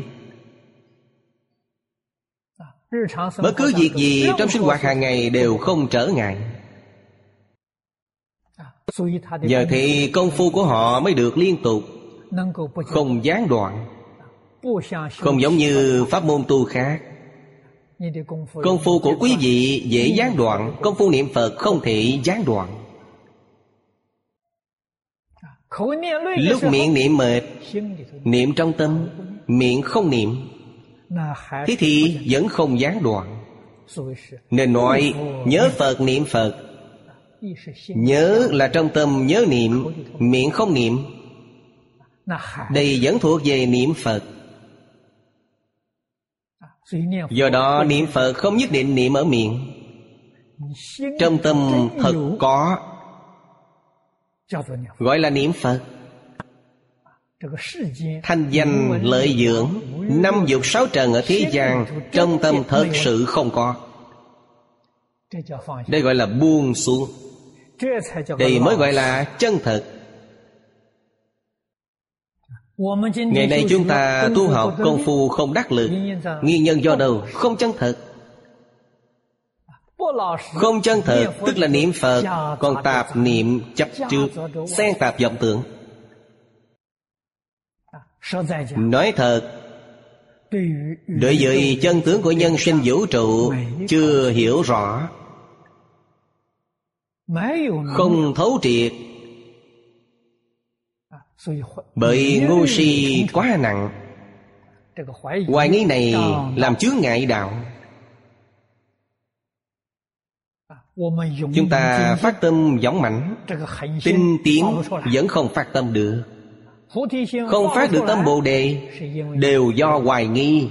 Bất cứ việc gì trong sinh hoạt hàng ngày đều không trở ngại. Nhờ thì công phu của họ mới được liên tục, không gián đoạn, Không giống như pháp môn tu khác. Công phu của quý vị dễ gián đoạn, công phu niệm Phật không thể gián đoạn. Lúc miệng niệm mệt, niệm trong tâm, miệng không niệm, thế thì vẫn không gián đoạn. Nên nói nhớ Phật niệm Phật. Nhớ là trong tâm nhớ niệm, miệng không niệm, đây vẫn thuộc về niệm Phật. Do đó niệm Phật không nhất định niệm ở miệng. Trong tâm thật có, gọi là niệm Phật. Thanh danh lợi dưỡng, năm dục sáu trần ở thế gian, trong tâm thật sự không có. Đây gọi là buông xuống. Đây mới gọi là chân thật. Ngày nay chúng ta tu học công phu không đắc lực. Nguyên nhân do đâu? Không chân thật. Không chân thật tức là niệm Phật còn tạp niệm chấp trước, xen tạp vọng tưởng. Nói thật, đối với chân tướng của nhân sinh vũ trụ chưa hiểu rõ, không thấu triệt, bởi ngu si quá nặng. Hoài nghi này làm chướng ngại đạo. Chúng ta phát tâm dũng mãnh, tinh tiến vẫn không phát tâm được. Không phát được tâm Bồ Đề đều do hoài nghi.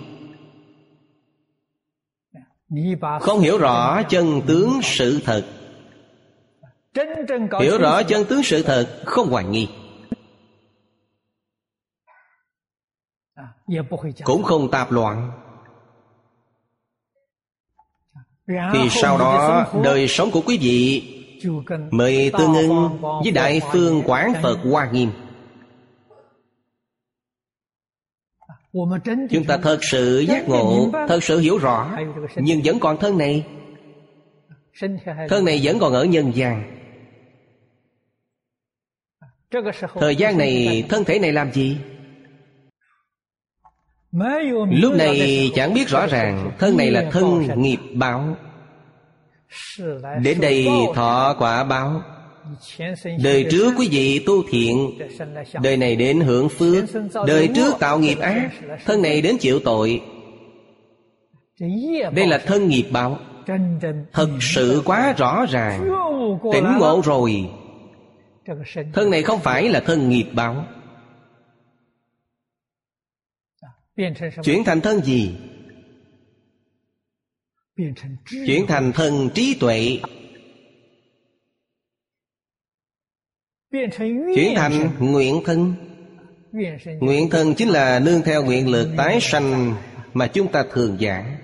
Không hiểu rõ chân tướng sự thật. Hiểu rõ chân tướng sự thật, không hoài nghi, cũng không tạp loạn. Thì sau đó đời sống của quý vị mới tương ưng với Đại Phương Quán Phật Hoa Nghiêm. Chúng ta thật sự giác ngộ, thật sự hiểu rõ, nhưng vẫn còn thân này. Thân này vẫn còn ở nhân gian. Thời gian này thân thể này làm gì? Lúc này chẳng biết rõ ràng thân này là thân nghiệp báo. Đến đây thọ quả báo. Đời trước quý vị tu thiện, đời này đến hưởng phước. Đời trước tạo nghiệp ác, thân này đến chịu tội. Đây là thân nghiệp báo. Thật sự quá rõ ràng. Tỉnh ngộ rồi, thân này không phải là thân nghiệp báo. Chuyển thành thân gì? Chuyển thành thân trí tuệ. Chuyển thành nguyện thân. Nguyện thân chính là nương theo nguyện lực tái sanh mà chúng ta thường giảng.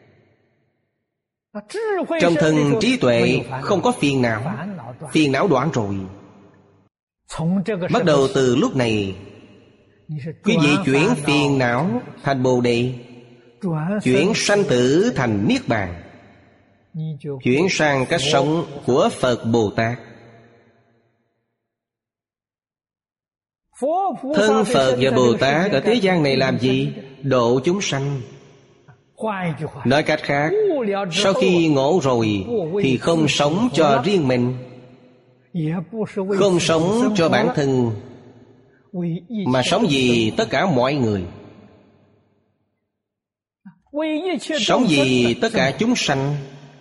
Trong thân trí tuệ không có phiền não. Phiền não đoạn rồi. Bắt đầu từ lúc này, quý vị chuyển phiền não thành Bồ Đề, chuyển sanh tử thành Niết Bàn, chuyển sang cách sống của Phật Bồ Tát. Thân Phật và Bồ Tát ở thế gian này làm gì? Độ chúng sanh. Nói cách khác, sau khi ngộ rồi thì không sống cho riêng mình, không sống cho bản thân, mà sống vì tất cả mọi người, sống vì tất cả chúng sanh,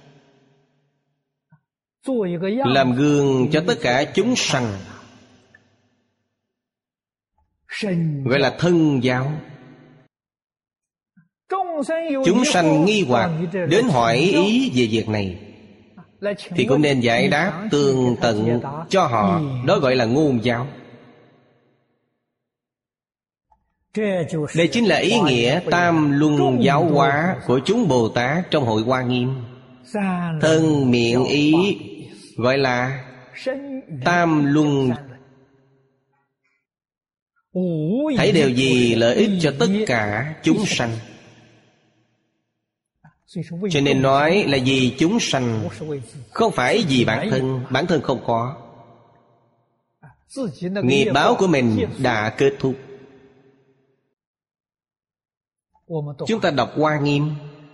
làm gương cho tất cả chúng sanh, gọi là thân giáo. Chúng sanh nghi hoặc đến hỏi ý về việc này thì cũng nên giải đáp tường tận cho họ. Đó gọi là ngôn giáo. Đây chính là ý nghĩa tam luân giáo hóa của chúng Bồ Tát trong hội Hoa Nghiêm. Thân miệng ý gọi là tam luân. Thấy điều gì lợi ích cho tất cả chúng sanh. Cho nên nói là vì chúng sanh, không phải vì bản thân. Bản thân không có. Nghiệp báo của mình đã kết thúc. Chúng ta đọc Hoa Nghiêm,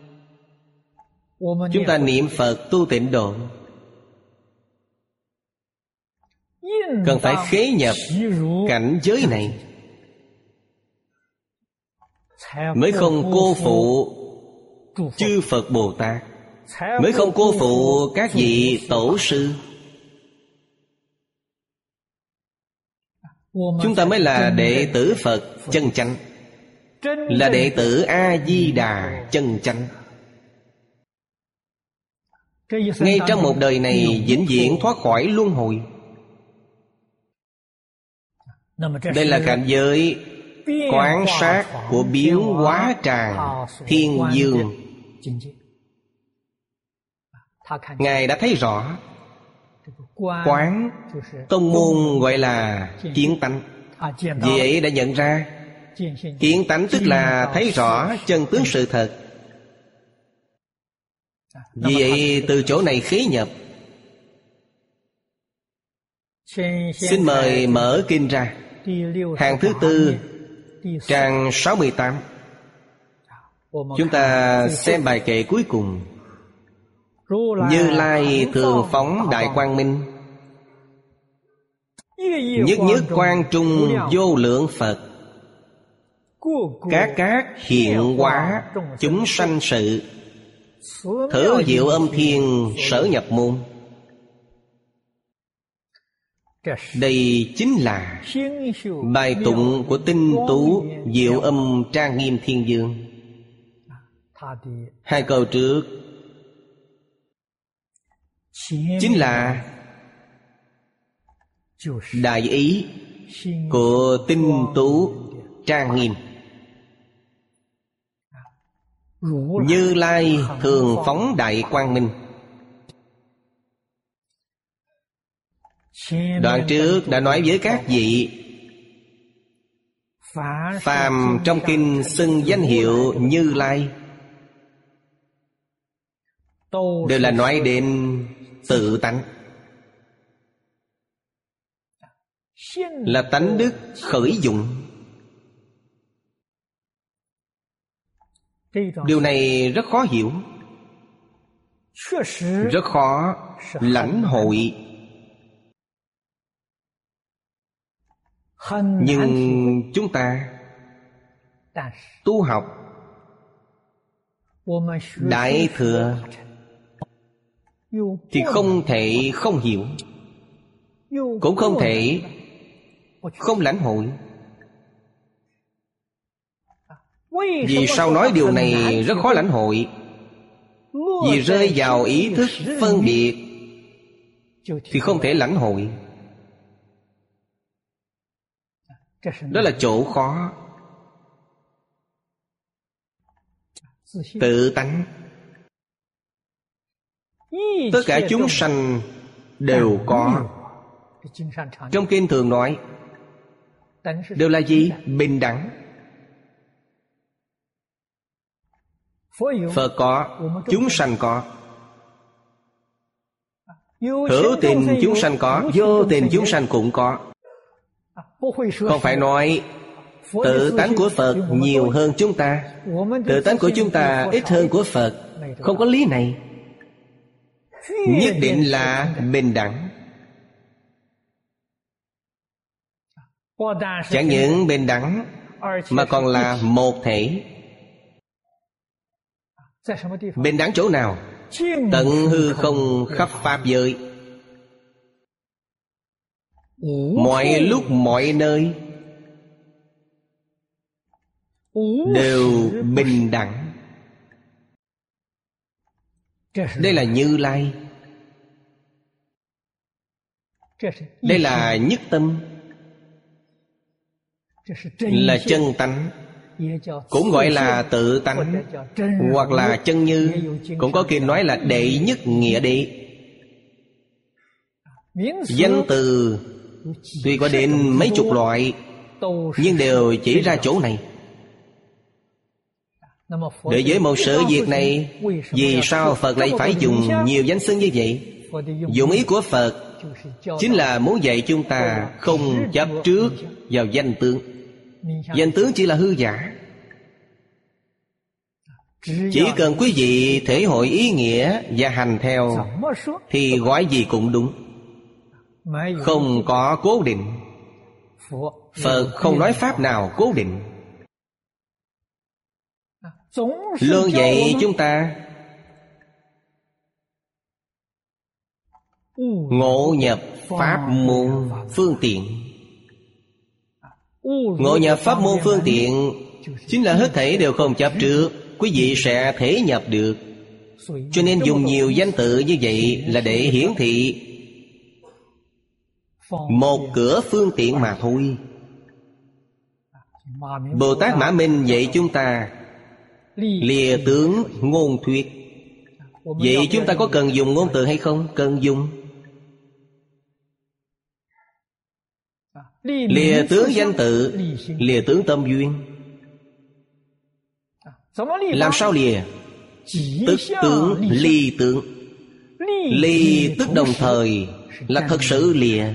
chúng ta niệm Phật tu tịnh độ, cần phải khế nhập cảnh giới này, mới không cô phụ chư Phật Bồ Tát, mới không cô phụ các vị tổ sư. Chúng ta mới là đệ tử Phật chân chánh, là đệ tử A-di-đà chân chánh. Ngay trong một đời này vĩnh viễn thoát khỏi luân hồi. Đây là cảnh giới quán sát của biến hóa tràng thiên dương. Ngài đã thấy rõ. Quán, tông môn gọi là kiến tánh. Vì ấy đã nhận ra kiến tánh tức là thấy rõ chân tướng sự thật. Vì vậy từ chỗ này khế nhập. Xin mời mở kinh ra, hàng thứ tư, trang sáu mươi tám. Chúng ta xem bài kệ cuối cùng. Như Lai thường phóng đại quang minh, nhất nhất quang trung vô lượng Phật, các các hiện hóa chúng sanh sự, thử diệu âm thiên sở nhập môn. Đây chính là bài tụng của tinh tú diệu âm trang nghiêm thiên dương. Hai câu trước chính là đại ý của tinh tú trang nghiêm. Như Lai thường phóng đại quang minh. Đoạn trước đã nói với các vị, phàm trong kinh xưng danh hiệu Như Lai đều là nói đến tự tánh, là tánh đức khởi dụng. Điều này rất khó hiểu, rất khó lãnh hội. Nhưng chúng ta tu học Đại Thừa thì không thể không hiểu, cũng không thể không lãnh hội. Vì sao nói điều này rất khó lãnh hội? Vì rơi vào ý thức phân biệt thì không thể lãnh hội. Đó là chỗ khó. Tự tánh, tất cả chúng sanh đều có. Trong kinh thường nói đều là gì? Bình đẳng. Phật có, chúng sanh có. Hữu tình chúng sanh có, vô tình chúng sanh cũng có. Không phải nói tự tánh của Phật nhiều hơn chúng ta, tự tánh của chúng ta ít hơn của Phật. Không có lý này. Nhất định là bình đẳng. Chẳng những bình đẳng mà còn là một thể. Bình đẳng chỗ nào? Tận hư không khắp pháp giới, mọi lúc mọi nơi đều bình đẳng. Đây là Như Lai. Đây là nhất tâm, là chân tánh, cũng gọi là tự tánh, hoặc là chân như. Cũng có kinh nói là đệ nhất nghĩa đệ. Danh từ tuy có đến mấy chục loại, nhưng đều chỉ ra chỗ này. Đối với một sự việc này, vì sao Phật lại phải dùng nhiều danh xưng như vậy? Dụng ý của Phật chính là muốn dạy chúng ta không chấp trước vào danh tướng. Danh tướng chỉ là hư giả. Chỉ cần quý vị thể hội ý nghĩa và hành theo thì gọi gì cũng đúng, không có cố định. Phật không nói pháp nào cố định, luôn dạy chúng ta ngộ nhập pháp môn phương tiện. Ngộ nhập pháp môn phương tiện chính là hết thảy đều không chấp trước, quý vị sẽ thể nhập được. Cho nên dùng nhiều danh tự như vậy là để hiển thị một cửa phương tiện mà thôi. Bồ Tát Mã Minh dạy chúng ta lìa tướng ngôn thuyết. Vậy chúng ta có cần dùng ngôn từ hay không? Cần dùng. Lìa tướng danh tự, lìa tướng tâm duyên. Làm sao lìa? Tức tướng ly tướng. Ly tức đồng thời là thật sự lìa.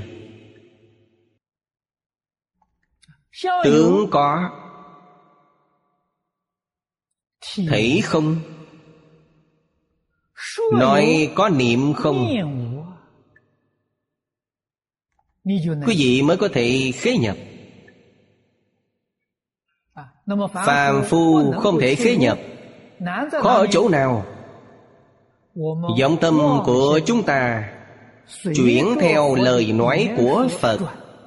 Tướng có, thấy không? Nói có niệm không? Quý vị mới có thể khế nhập. Phàm phu không thể khế nhập. Khó ở chỗ nào? Vọng tâm của chúng ta chuyển theo lời nói của Phật,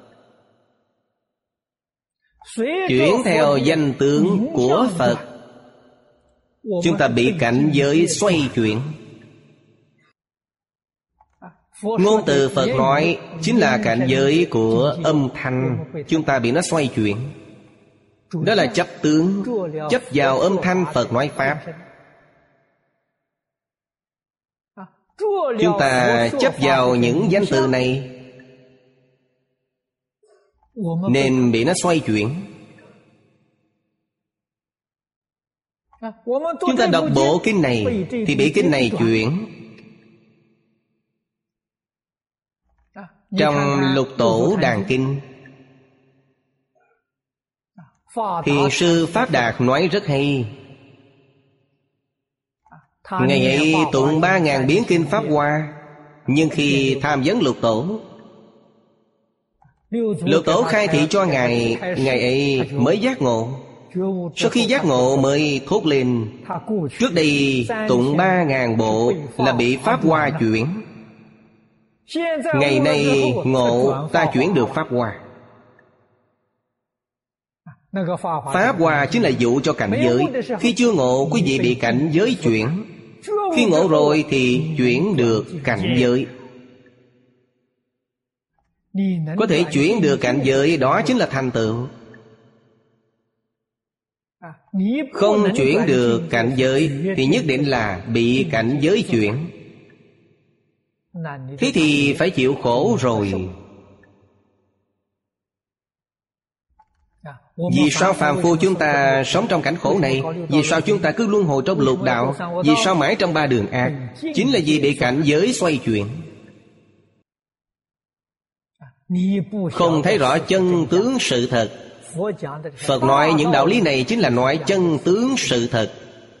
chuyển theo danh tướng của Phật, chúng ta bị cảnh giới xoay chuyển. Ngôn từ Phật nói chính là cảnh giới của âm thanh, chúng ta bị nó xoay chuyển. Đó là chấp tướng, chấp vào âm thanh Phật nói pháp. Chúng ta chấp vào những danh từ này nên bị nó xoay chuyển. Chúng ta đọc bộ kinh này thì bị kinh này chuyển. Trong Lục Tổ Đàn Kinh, Thiền sư Pháp Đạt nói rất hay. Ngày ấy tụng ba ngàn biến kinh Pháp Hoa, nhưng khi tham vấn Lục Tổ, Lục Tổ khai thị cho Ngài, Ngài ấy mới giác ngộ. Sau khi giác ngộ mới thốt lên, trước đây tụng ba ngàn bộ là bị Pháp Hoa chuyển. Ngày nay ngộ ta chuyển được Pháp Hoa. Pháp Hoa chính là dụ cho cảnh giới. Khi chưa ngộ quý vị bị cảnh giới chuyển. Khi ngộ rồi thì chuyển được cảnh giới. Có thể chuyển được cảnh giới, đó chính là thành tựu. Không chuyển được cảnh giới thì nhất định là bị cảnh giới chuyển. Thế thì phải chịu khổ rồi. Vì sao phàm phu chúng ta sống trong cảnh khổ này? Vì sao chúng ta cứ luân hồi trong lục đạo? Vì sao mãi trong ba đường ác? Chính là vì bị cảnh giới xoay chuyển. Không thấy rõ chân tướng sự thật. Phật nói những đạo lý này chính là nói chân tướng sự thật.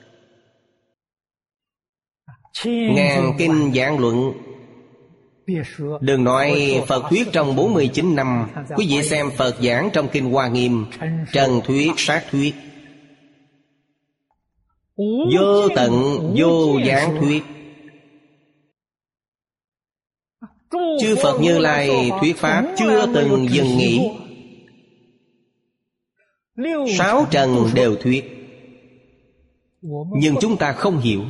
Ngàn kinh giảng luận, đừng nói Phật thuyết trong bốn mươi chín năm. Quý vị xem Phật giảng trong Kinh Hoa Nghiêm, trần thuyết, sát thuyết, vô tận vô giảng thuyết. Chư Phật Như Lai thuyết pháp chưa từng dừng nghỉ. Sáu trần đều thuyết, nhưng chúng ta không hiểu.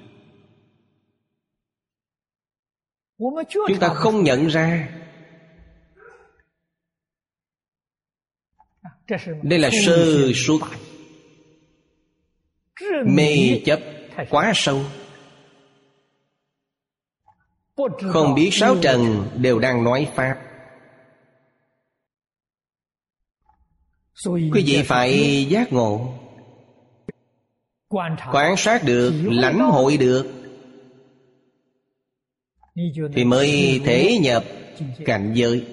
Chúng ta không nhận ra. Đây là sơ suất, mê chấp quá sâu. Không biết sáu trần đều đang nói pháp. Quý vị phải giác ngộ, quan sát được, lãnh hội được, thì mới thể nhập cảnh giới.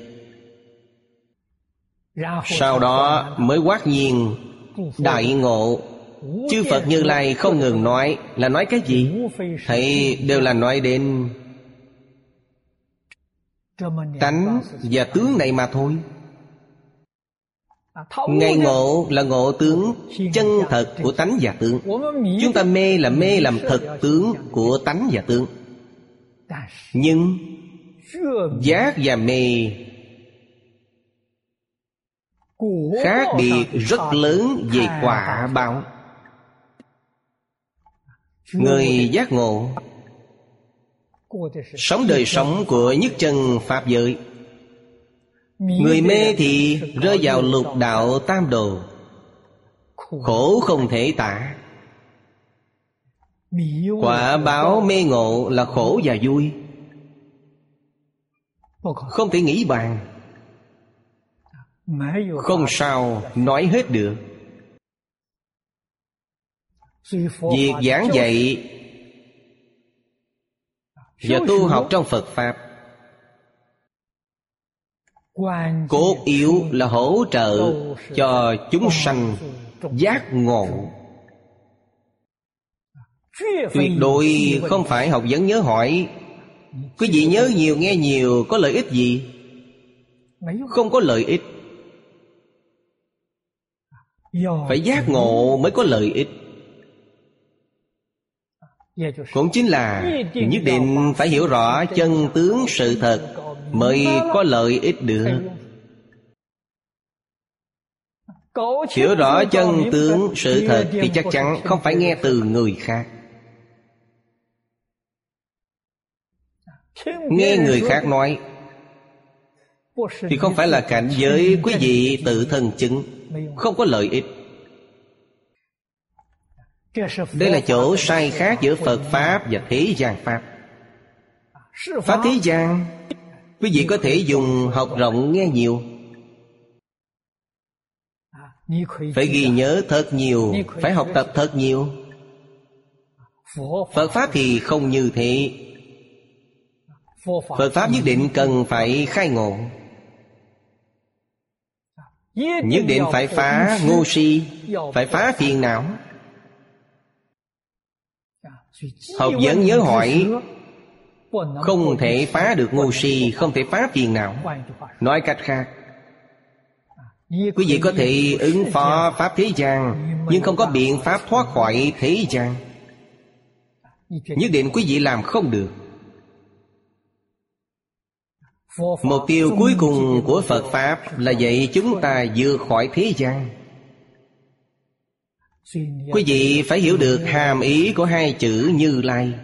Sau đó mới quát nhiên đại ngộ, Chư Phật Như Lai không ngừng nói. Là nói cái gì? Thầy đều là nói đến tánh và tướng này mà thôi. Ngài ngộ là ngộ tướng chân thật của tánh và tướng. Chúng ta mê là mê làm thật tướng của tánh và tướng. Nhưng giác và mê khác biệt rất lớn về quả báo. Người giác ngộ sống đời sống của nhất chân pháp giới. Người mê thì rơi vào lục đạo tam đồ, khổ không thể tả. Quả báo mê ngộ là khổ và vui, không thể nghĩ bàn, không sao nói hết được. Việc giảng dạy và tu học trong Phật Pháp, cốt yếu là hỗ trợ cho chúng sanh giác ngộ. Tuyệt đối không phải học vấn nhớ hỏi. Quý vị nhớ nhiều nghe nhiều có lợi ích gì? Không có lợi ích. Phải giác ngộ mới có lợi ích. Cũng chính là nhất định phải hiểu rõ chân tướng sự thật mới có lợi ích được. Hiểu rõ chân tướng sự thật thì chắc chắn không phải nghe từ người khác. Nghe người khác nói thì không phải là cảnh giới quý vị tự thân chứng, không có lợi ích. Đây là chỗ sai khác giữa Phật Pháp và thế gian Pháp. Pháp thế gian quý vị có thể dùng học rộng nghe nhiều, phải ghi nhớ thật nhiều, phải học tập thật nhiều. Phật Pháp thì không như thế. Phật Pháp nhất định cần phải khai ngộ, nhất định phải phá ngu si, phải phá phiền não. Học vấn nhớ hỏi không thể phá được ngu si, không thể phá phiền não. Nói cách khác, quý vị có thể ứng phó pháp thế gian, nhưng không có biện pháp thoát khỏi thế gian. Nhất định quý vị làm không được. Mục tiêu cuối cùng của Phật Pháp là dạy chúng ta vượt khỏi thế gian. Quý vị phải hiểu được hàm ý của hai chữ Như Lai.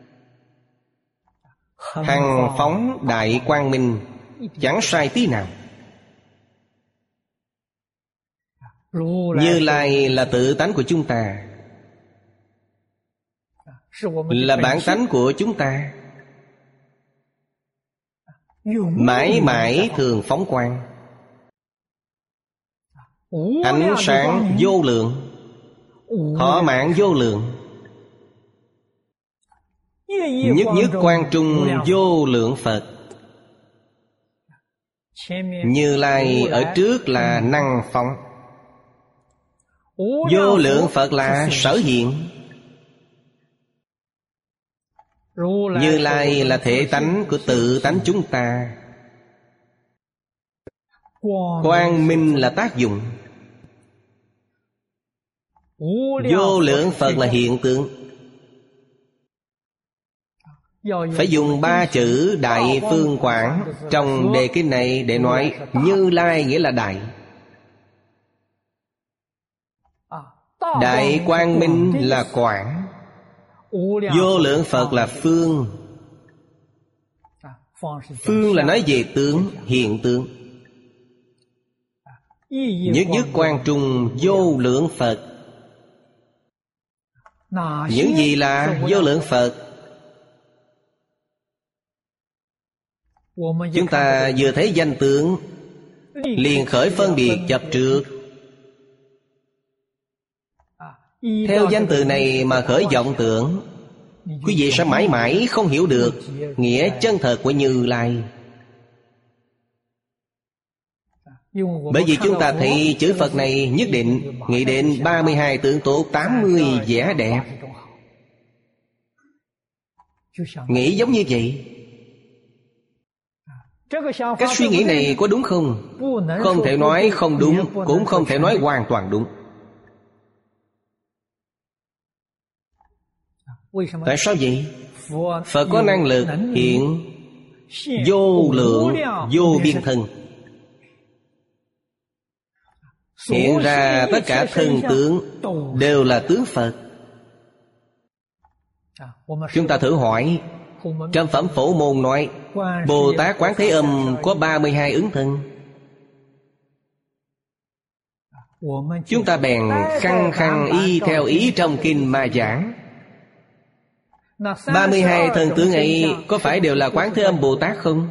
Hằng phóng đại quang minh, chẳng sai tí nào. Như Lai là tự tánh của chúng ta, là bản tánh của chúng ta. Mãi mãi thường phóng quang, ánh sáng vô lượng, thọ mạng vô lượng, nhất nhất quang trung vô lượng Phật. Như Lai ở trước là năng phóng, vô lượng Phật là sở hiện. Như Lai là thể tánh của tự tánh chúng ta. Quang minh là tác dụng, vô lượng Phật là hiện tượng. Phải dùng ba chữ Đại Phương Quảng trong đề kinh này để nói Như Lai nghĩa là đại. Đại quang minh là quảng, vô lượng Phật là phương. Phương là nói về tướng, hiện tượng. Nhất nhất quang trung vô lượng Phật. Những gì là vô lượng Phật? Chúng ta vừa thấy danh tướng liền khởi phân biệt chấp trước. Theo danh từ này mà khởi vọng tưởng, quý vị sẽ mãi mãi không hiểu được nghĩa chân thật của Như Lai. Bởi vì chúng ta thấy chữ Phật này nhất định nghĩ đến ba mươi hai tượng tốt, tám mươi vẻ đẹp. Nghĩ giống như vậy. Cách suy nghĩ này có đúng không? Không thể nói không đúng, cũng không thể nói hoàn toàn đúng. Tại sao vậy? Phật có năng lực hiện vô lượng vô biên thân, hiện ra tất cả thân tướng đều là tướng Phật. Chúng ta thử hỏi, trong Phẩm Phổ Môn nói Bồ Tát Quán Thế Âm có ba mươi hai ứng thân. Chúng ta bèn khăng khăng y theo ý trong kinh mà giảng. Ba mươi hai thân tướng ấy có phải đều là Quán Thế Âm Bồ Tát không?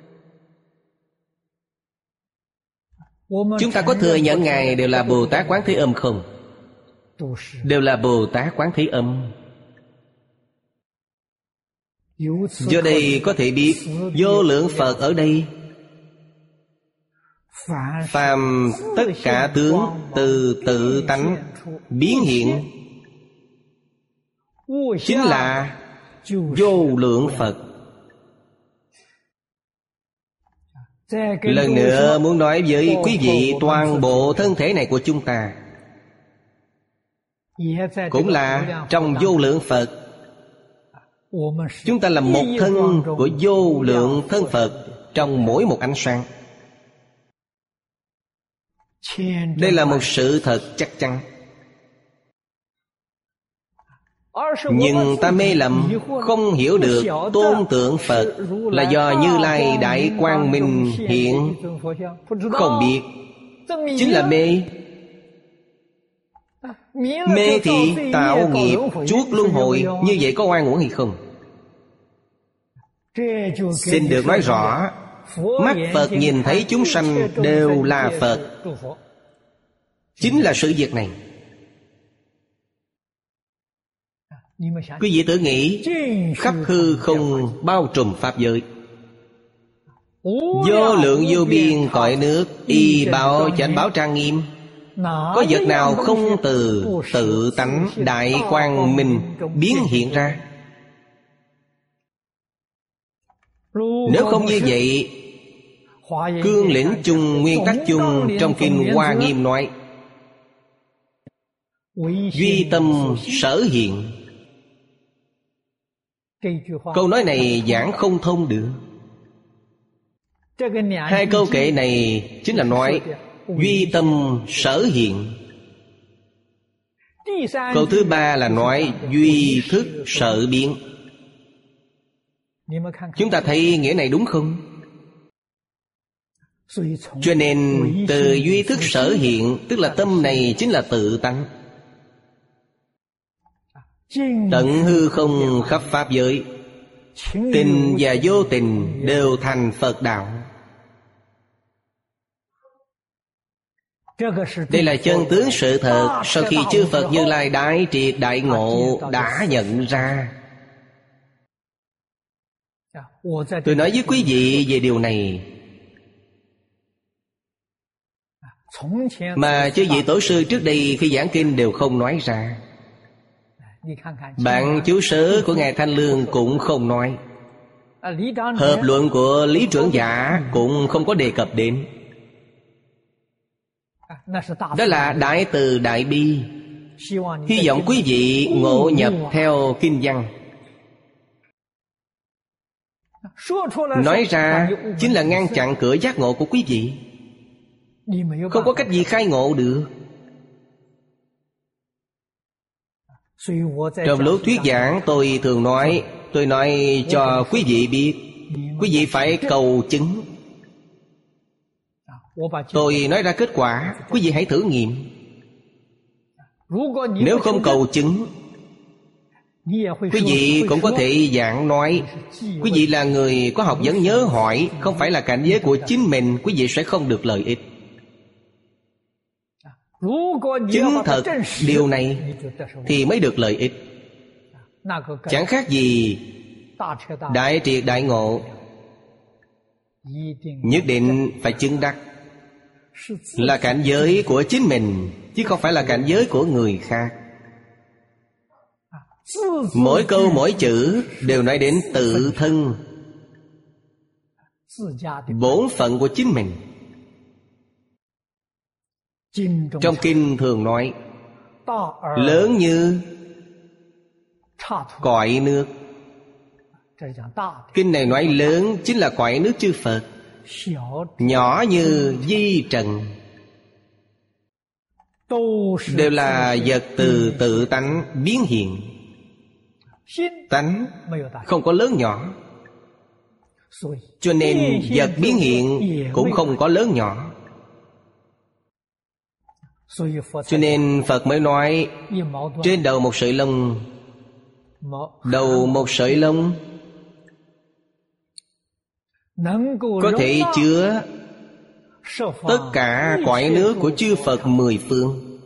Chúng ta có thừa nhận Ngài đều là Bồ Tát Quán Thế Âm không? Đều là Bồ Tát Quán Thế Âm. Do đây có thể biết vô lượng Phật ở đây phàm tất cả tướng từ tự tánh biến hiện chính là vô lượng Phật. Lần nữa muốn nói với quý vị, toàn bộ thân thể này của chúng ta cũng là trong vô lượng Phật. Chúng ta là một thân của vô lượng thân Phật trong mỗi một ánh sáng. Đây là một sự thật chắc chắn. Nhưng ta mê lầm, không hiểu được tôn tượng Phật là do Như Lai Đại Quang Minh hiện. Không biết, chính là mê. Mê thì tạo nghiệp, chuốc luân hồi. Như vậy có oan uổng hay không? Xin được nói rõ, mắt Phật nhìn thấy chúng sanh đều là Phật, chính là sự việc này. Quý vị tự nghĩ, khắp hư không bao trùm pháp giới, vô lượng vô biên cõi nước, y bảo chánh bảo trang nghiêm, có vật nào không từ tự tánh đại quang minh biến hiện ra? Nếu không như vậy, cương lĩnh chung, nguyên tắc chung trong kinh Hoa Nghiêm nói duy tâm sở hiện. Câu nói này giảng không thông được. Hai câu kệ này chính là nói duy tâm sở hiện. Câu thứ ba là nói duy thức sở biến. Chúng ta thấy nghĩa này đúng không? Cho nên từ duy thức sở hiện, tức là tâm này chính là tự tánh. Tận hư không khắp pháp giới, tình và vô tình đều thành Phật đạo. Đây là chân tướng sự thật sau khi chư Phật Như Lai đại triệt đại ngộ đã nhận ra. Tôi nói với quý vị về điều này mà chư vị tổ sư trước đây khi giảng kinh đều không nói ra. Bạn chú sớ của Ngài Thanh Lương cũng không nói. Hợp luận của Lý Trưởng Giả cũng không có đề cập đến. Đó là đại từ đại bi. Hy vọng quý vị ngộ nhập theo kinh văn. Nói ra chính là ngăn chặn cửa giác ngộ của quý vị. Không có cách gì khai ngộ được. Trong lúc thuyết giảng tôi thường nói, tôi nói cho quý vị biết, quý vị phải cầu chứng. Tôi nói ra kết quả, quý vị hãy thử nghiệm. Nếu không cầu chứng, quý vị cũng có thể giảng nói. Quý vị là người có học vấn nhớ hỏi, không phải là cảnh giới của chính mình, quý vị sẽ không được lợi ích. Chứng thật điều này thì mới được lợi ích. Chẳng khác gì đại triệt đại ngộ, nhất định phải chứng đắc. là cảnh giới của chính mình, chứ không phải là cảnh giới của người khác. Mỗi câu mỗi chữ đều nói đến tự thân, bổn phận của chính mình. Trong kinh thường nói lớn như cõi nước. Kinh này nói lớn chính là cõi nước chư Phật, nhỏ như vi trần, đều là vật từ tự tánh biến hiện. Tánh không có lớn nhỏ, cho nên vật biến hiện cũng không có lớn nhỏ. Cho nên Phật mới nói trên đầu một sợi lông, đầu một sợi lông có thể chứa tất cả cõi nước của chư Phật mười phương.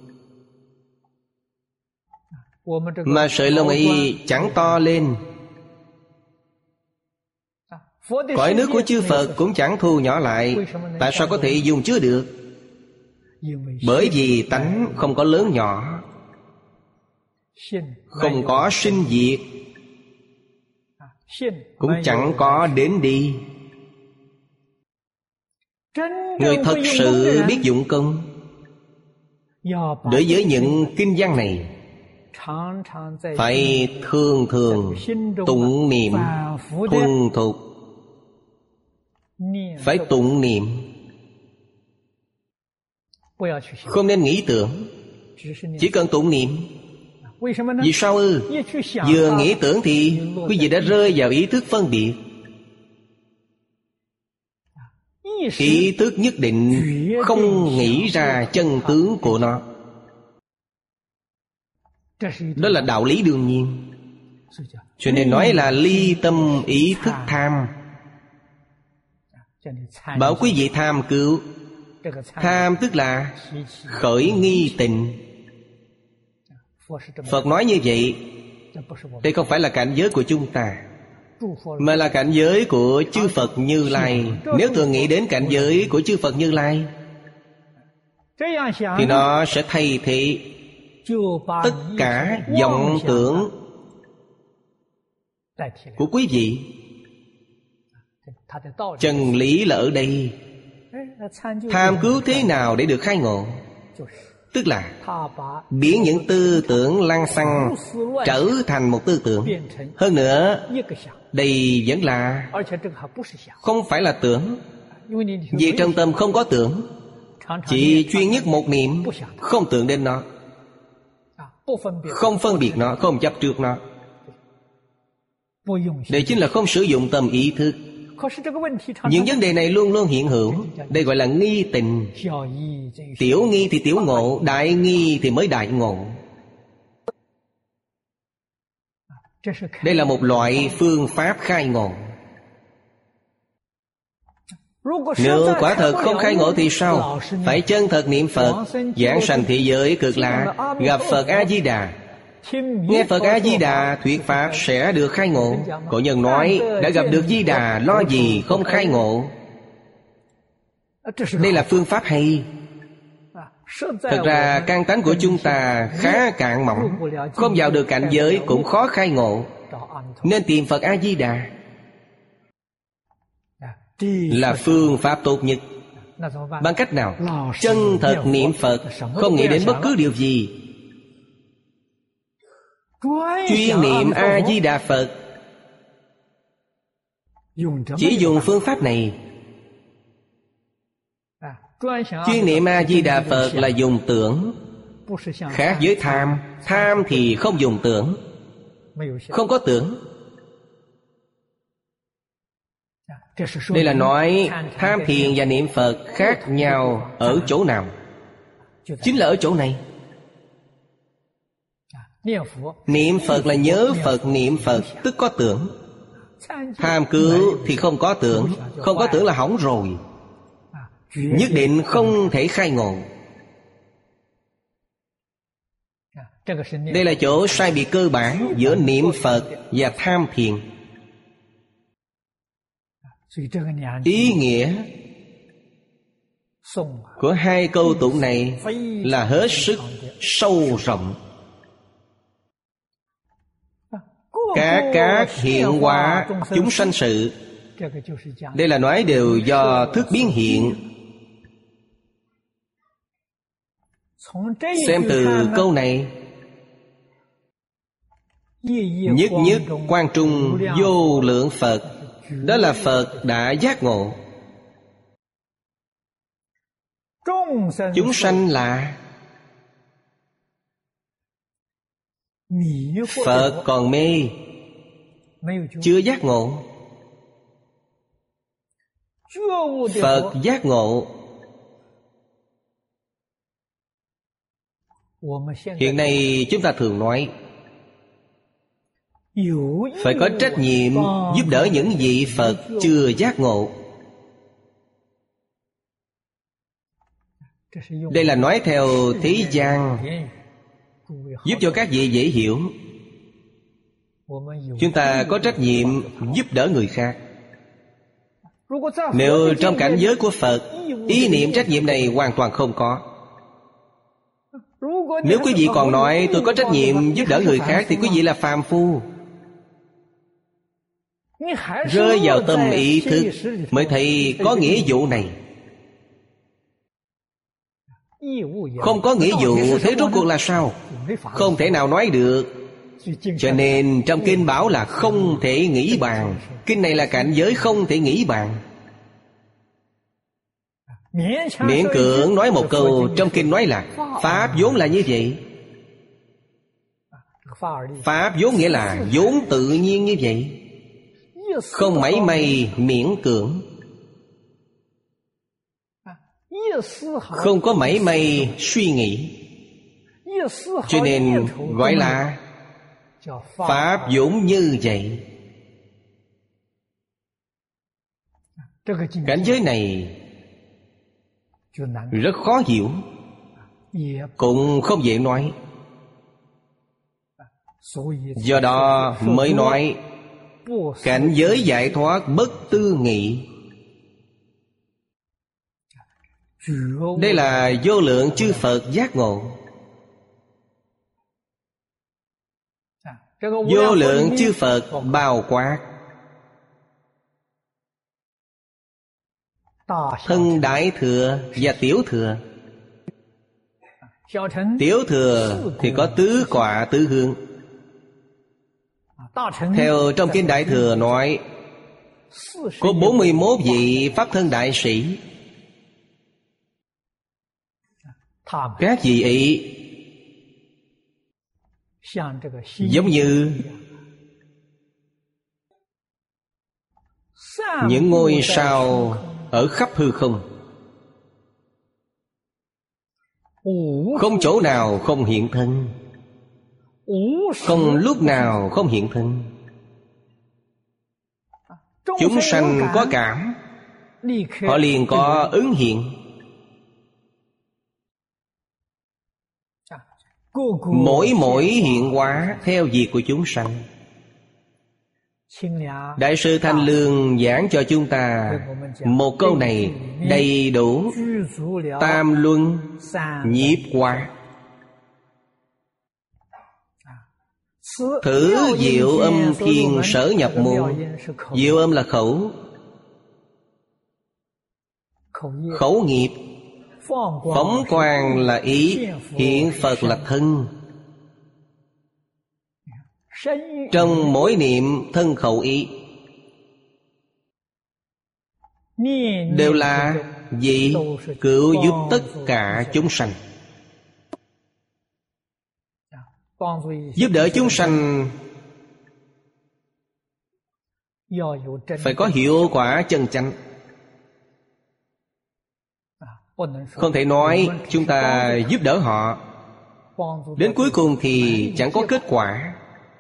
Mà sợi lông ấy chẳng to lên, cõi nước của chư Phật cũng chẳng thu nhỏ lại. Tại sao có thể dùng chứa được? Bởi vì tánh không có lớn nhỏ, không có sinh diệt, cũng chẳng có đến đi. Người thật sự biết dụng công, đối với những kinh văn này phải thường thường tụng niệm thuần thục, phải tụng niệm, không nên nghĩ tưởng, chỉ cần tụng niệm. Vì sao ư? Vừa nghĩ tưởng thì quý vị đã rơi vào ý thức phân biệt. Ý thức nhất định không nghĩ ra chân tướng của nó. Đó là đạo lý đương nhiên. Cho nên nói là ly tâm ý thức tham. Bảo quý vị tham cứu. Tham tức là khởi nghi tình. Phật nói như vậy, đây không phải là cảnh giới của chúng ta, mà là cảnh giới của chư Phật Như Lai. Nếu thường nghĩ đến cảnh giới của chư Phật Như Lai thì nó sẽ thay thế tất cả vọng tưởng của quý vị. Chân lý là ở đây. Tham cứu thế nào để được khai ngộ? Tức là biến những tư tưởng lăng xăng trở thành một tư tưởng. Hơn nữa, đây vẫn là không phải là tưởng. Vì trong tâm không có tưởng, chỉ chuyên nhất một niệm, không tưởng đến nó, không phân biệt nó, không chấp trước nó. Đây chính là không sử dụng tâm ý thức. Những vấn đề này luôn luôn hiện hữu. Đây gọi là nghi tình. Tiểu nghi thì tiểu ngộ, đại nghi thì mới đại ngộ. Đây là một loại phương pháp khai ngộ. Nếu quả thật không khai ngộ thì sao? Phải chân thật niệm Phật, giảng sanh thế giới cực lạc, gặp Phật A-di-đà, nghe Phật A-di-đà thuyết pháp sẽ được khai ngộ. Cổ nhân nói đã gặp được Di Đà, lo gì không khai ngộ. Đây là phương pháp hay. Thật ra căn tánh của chúng ta khá cạn mỏng, không vào được cảnh giới cũng khó khai ngộ, nên tìm Phật A-di-đà là phương pháp tốt nhất. Bằng cách nào? Chân thật niệm Phật, không nghĩ đến bất cứ điều gì, chuyên niệm A-di-đà Phật. Chỉ dùng phương pháp này. Chuyên niệm A-di-đà Phật là dùng tưởng, khác với tham. Tham thì không dùng tưởng, không có tưởng. Đây là nói tham thiền và niệm Phật khác nhau ở chỗ nào? Chính là ở chỗ này. Niệm Phật là nhớ Phật, niệm Phật tức có tưởng. Tham cứu thì không có tưởng. Không có tưởng là hỏng rồi, nhất định không thể khai ngộ. Đây là chỗ sai biệt cơ bản giữa niệm Phật và tham thiền. Ý nghĩa của hai câu tụng này là hết sức sâu rộng. Các các hiện hóa chúng sanh sự, đây là nói đều do thức biến hiện. Xem từ câu này, nhất nhất quan trung vô lượng Phật, đó là Phật đã giác ngộ. Chúng sanh là Phật còn mê, chưa giác ngộ. Phật giác ngộ. Hiện nay chúng ta thường nói phải có trách nhiệm giúp đỡ những vị Phật chưa giác ngộ. Đây là nói theo thế gian, giúp cho các vị dễ hiểu. Chúng ta có trách nhiệm giúp đỡ người khác. Nếu trong cảnh giới của Phật, ý niệm trách nhiệm này hoàn toàn không có. Nếu quý vị còn nói tôi có trách nhiệm giúp đỡ người khác, thì quý vị là phàm phu. Rơi vào tâm ý thức mới thấy có nghĩa vụ này. Không có nghĩa vụ, thế rốt cuộc là sao? Không thể nào nói được. Cho nên trong kinh bảo là không thể nghĩ bàn. Kinh này là cảnh giới không thể nghĩ bàn. Miễn cưỡng nói một câu, trong kinh nói là Pháp vốn là như vậy. Pháp vốn nghĩa là vốn tự nhiên như vậy, không mảy may miễn cưỡng, không có mảy may suy nghĩ. Cho nên gọi là Pháp vốn như vậy. Cảnh giới này rất khó hiểu, cũng không dễ nói. Do đó mới nói cảnh giới giải thoát bất tư nghị. Đây là vô lượng chư Phật giác ngộ. Vô lượng chư Phật bao quát thân đại thừa và tiểu thừa. Tiểu thừa thì có tứ quả tứ hương. Theo trong kinh Đại Thừa nói, có bốn mươi mốt vị Pháp thân đại sĩ. Các vị ấy giống như những ngôi sao ở khắp hư không, không chỗ nào không hiện thân, không lúc nào không hiện thân. Chúng sanh có cảm, họ liền có ứng hiện. Mỗi mỗi hiện hóa theo việc của chúng sanh. Đại sư Thanh Lương giảng cho chúng ta một câu này đầy đủ: tam luân nhiếp hóa. Thử diệu âm thiên sở nhập môn. Diệu âm là khẩu, khẩu nghiệp. Phóng quang là ý, hiện Phật là thân. Trong mỗi niệm thân khẩu ý đều là gì? Cứu giúp tất cả chúng sanh, giúp đỡ chúng sanh. Phải có hiệu quả chân chánh. Không thể nói chúng ta giúp đỡ họ, đến cuối cùng thì chẳng có kết quả.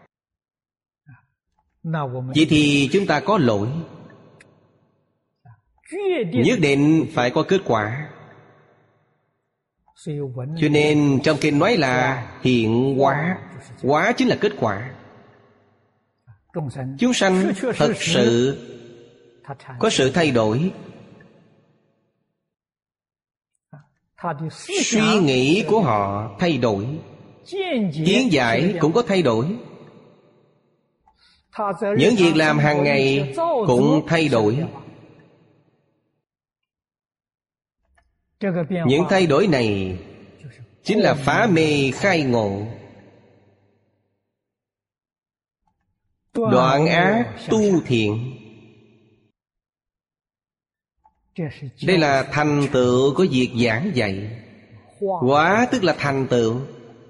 Vậy thì chúng ta có lỗi. Nhất định phải có kết quả. Cho nên trong kinh nói là hiện hóa. Hóa chính là kết quả. Chúng sanh thật sự có sự thay đổi. Suy nghĩ của họ thay đổi, kiến giải cũng có thay đổi. Những việc làm hàng ngày cũng thay đổi. Những thay đổi này chính là phá mê khai ngộ, đoạn ác tu thiện. Đây là thành tựu của việc giảng dạy. Hóa tức là thành tựu.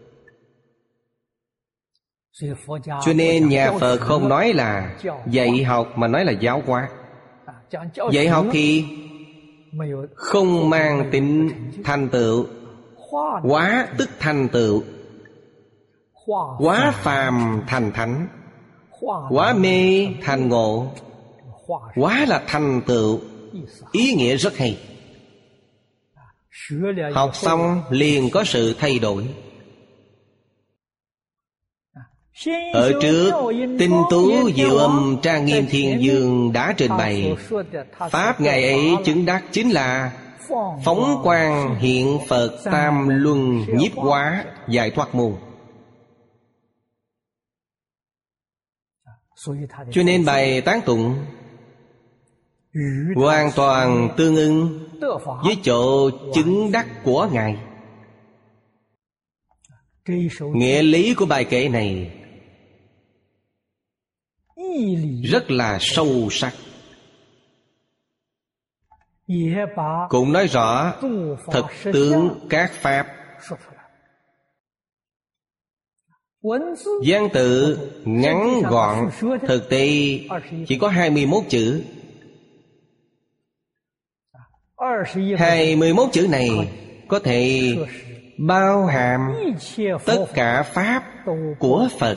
Cho nên nhà Phật không nói là dạy học, mà nói là giáo hóa. Dạy học thì không mang tính thành tựu. Hóa tức thành tựu. Hóa phàm thành thánh, hóa mê thành ngộ. Hóa là thành tựu, ý nghĩa rất hay. Học xong liền có sự thay đổi. Ở trước, Tinh Tú Diệu Âm Trang Nghiêm Thiên Dương đã trình bày pháp Ngài ấy chứng đắc chính là phóng quang hiện Phật tam luân nhiếp hóa giải thoát môn. Cho nên bài tán tụng hoàn toàn tương ưng với chỗ chứng đắc của Ngài. Nghĩa lý của bài kệ này rất là sâu sắc, cũng nói rõ thực tướng các pháp. Văn tự ngắn gọn, thực tế chỉ có hai mươi mốt chữ. Hai mươi mốt chữ này có thể bao hàm tất cả pháp của Phật.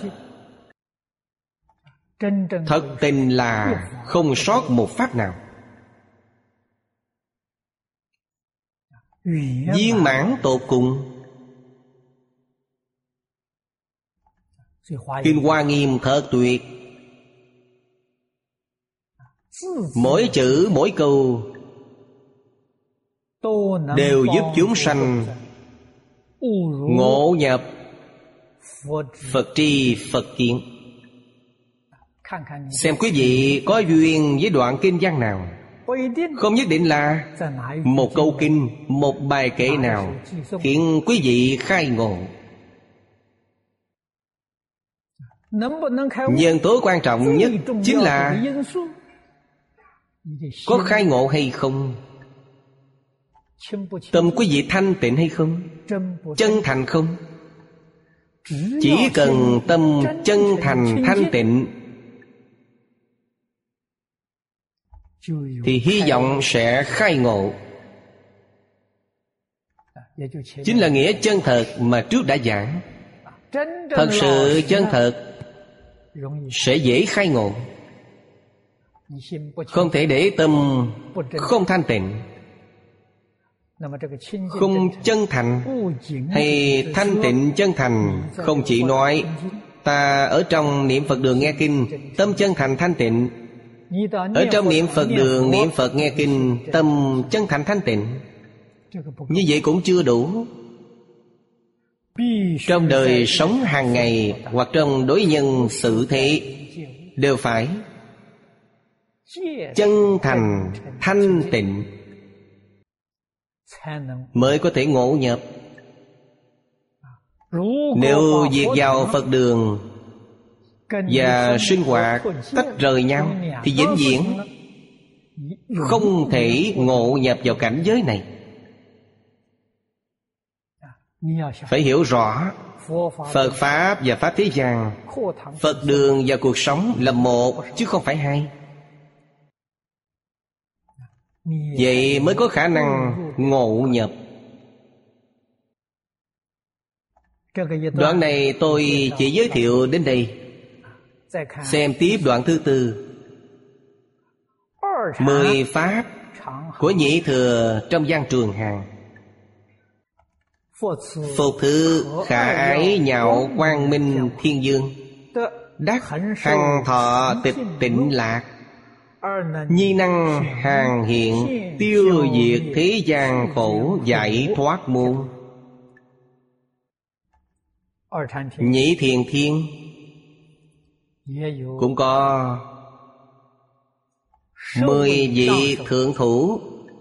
Thật tình là không sót một pháp nào. Viên mãn tột cùng. Kinh Hoa Nghiêm thật tuyệt. Mỗi chữ mỗi câu đều giúp chúng sanh ngộ nhập Phật tri Phật kiến. Xem quý vị có duyên với đoạn kinh văn nào, không nhất định là một câu kinh, một bài kệ nào khiến quý vị khai ngộ. Nhân tố quan trọng nhất chính là có khai ngộ hay không, tâm quý vị thanh tịnh hay không, chân thành không. Chỉ cần tâm chân thành thanh tịnh thì hy vọng sẽ khai ngộ. Chính là nghĩa chân thật mà trước đã giảng. Thật sự chân thật sẽ dễ khai ngộ. Không thể để tâm không thanh tịnh, không chân thành hay thanh tịnh chân thành. Không chỉ nói ta ở trong niệm Phật đường nghe kinh tâm chân thành thanh tịnh, ở trong niệm Phật đường niệm Phật nghe kinh tâm chân thành thanh tịnh, như vậy cũng chưa đủ. Trong đời sống hàng ngày hoặc trong đối nhân xử thế đều phải chân thành thanh tịnh mới có thể ngộ nhập. Nếu việc vào Phật đường và sinh hoạt tách rời nhau thì vĩnh viễn không thể ngộ nhập vào cảnh giới này. Phải hiểu rõ Phật Pháp và Pháp thế gian, Phật đường và cuộc sống là một chứ không phải hai. Vậy mới có khả năng ngộ nhập. Đoạn này tôi chỉ giới thiệu đến đây. Xem tiếp đoạn thứ tư. Mười Pháp của Nhị Thừa trong Văn Trường Hàng. Phục thứ khả ái nhạo quang minh thiên dương, đắc hằng thọ tịch tịnh lạc, nhi năng hàng hiện, tiêu diệt thế gian khổ, giải thoát môn. Nhị thiền thiên cũng có mười vị thượng thủ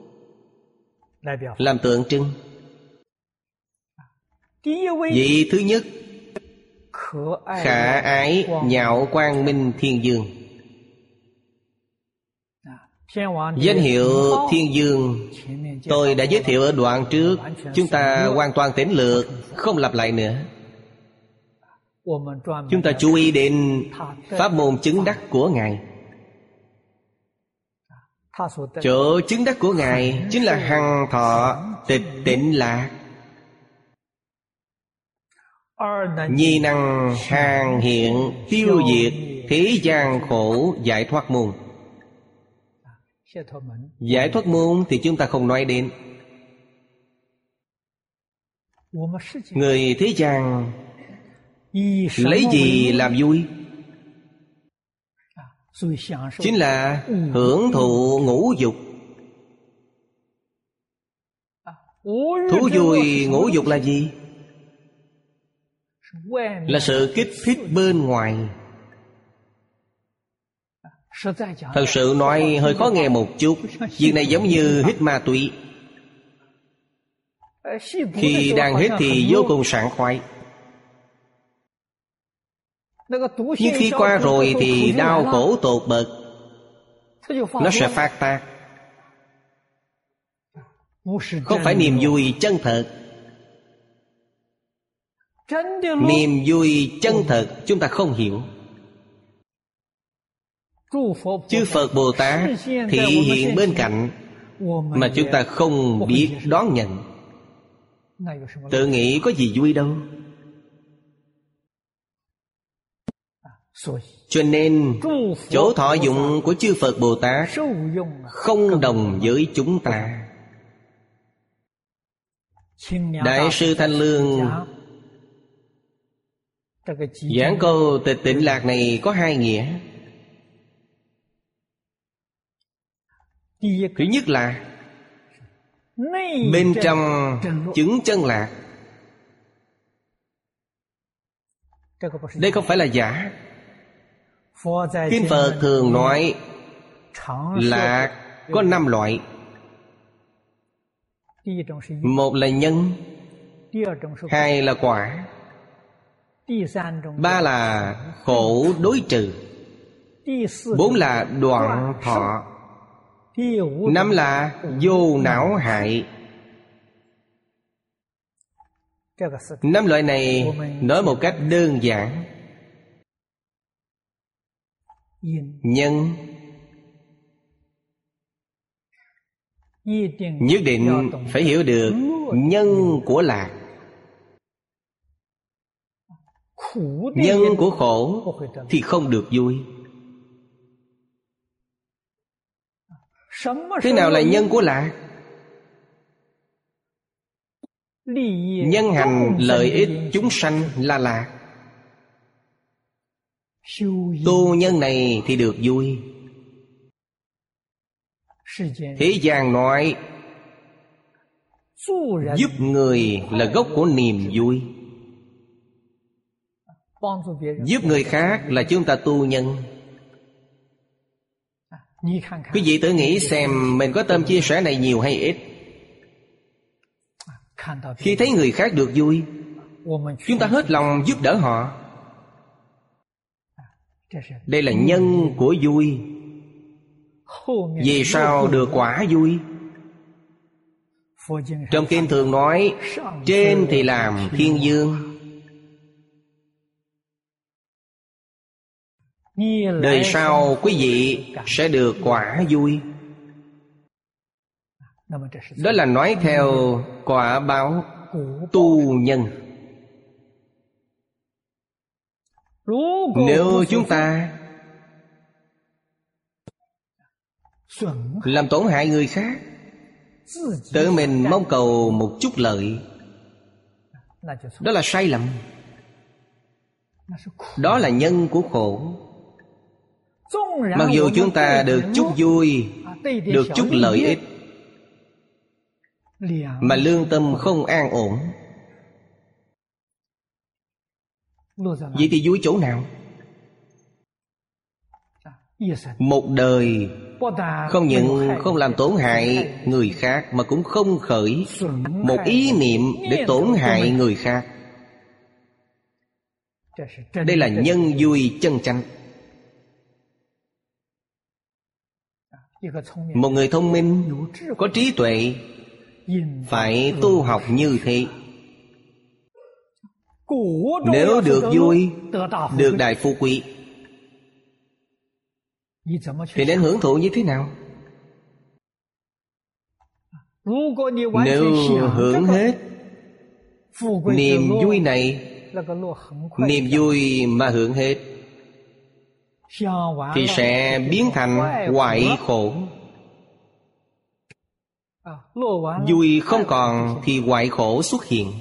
làm tượng trưng. Vị thứ nhất khả ái nhạo quang minh thiên dương. Danh hiệu thiên dương tôi đã giới thiệu ở đoạn trước, chúng ta hoàn toàn tỉnh lược, không lặp lại nữa. Chúng ta chú ý đến pháp môn chứng đắc của Ngài. Chỗ chứng đắc của Ngài chính là hằng thọ tịch tịnh lạc. Nhi năng hàng hiện, tiêu diệt thế gian khổ, giải thoát môn. Giải thoát môn thì chúng ta không nói đến. Người thế gian lấy gì làm vui? Chính là hưởng thụ ngũ dục. Thú vui ngũ dục là gì? Là sự kích thích bên ngoài. Thật sự nói hơi khó nghe một chút. Việc này giống như hít ma túy. Khi đang hít thì vô cùng sảng khoái, nhưng khi qua rồi thì đau khổ tột bậc. Nó sẽ phát tác. Không phải niềm vui chân thật. Niềm vui chân thật chúng ta không hiểu. Chư Phật Bồ Tát thị hiện bên cạnh mà chúng ta không biết đón nhận. Tự nghĩ có gì vui đâu. Cho nên chỗ thọ dụng của chư Phật Bồ Tát không đồng với chúng ta. Đại sư Thanh Lương giảng câu tịch tịnh lạc này có hai nghĩa. Thứ nhất là bên trong chứng chân lạc. Đây không phải là giả. Kinh Phật thường nói lạc có năm loại. Một là nhân, hai là quả, ba là khổ đối trừ, bốn là đoạn thọ, năm là vô não hại. Năm loại này nói một cách đơn giản. Nhân nhất định phải hiểu được nhân của lạc. Nhân của khổ thì không được vui. Thế nào là nhân của lạc? Nhân hành lợi ích chúng sanh là lạc. Tu nhân này thì được vui. Thế gian nói giúp người là gốc của niềm vui. Giúp người khác là chúng ta tu nhân. Quý vị tự nghĩ xem mình có tâm chia sẻ này nhiều hay ít. Khi thấy người khác được vui, chúng ta hết lòng giúp đỡ họ. Đây là nhân của vui. Vì sao được quả vui? Trong kinh thường nói trên thì làm thiên dương, đời sau quý vị sẽ được quả vui. Đó là nói theo quả báo tu nhân. Nếu chúng ta làm tổn hại người khác, tự mình mong cầu một chút lợi, đó là sai lầm. Đó là nhân của khổ. Mặc dù chúng ta được chút vui, được chút lợi ích, mà lương tâm không an ổn, vậy thì vui chỗ nào? Một đời không những không làm tổn hại người khác, mà cũng không khởi một ý niệm để tổn hại người khác. Đây là nhân vui chân chánh. Một người thông minh, có trí tuệ, phải tu học như thế. Nếu được vui, được đại phú quý, thì nên hưởng thụ như thế nào? Nếu hưởng hết niềm vui này, niềm vui mà hưởng hết, thì sẽ biến thành hoại khổ. Vui không còn thì hoại khổ xuất hiện.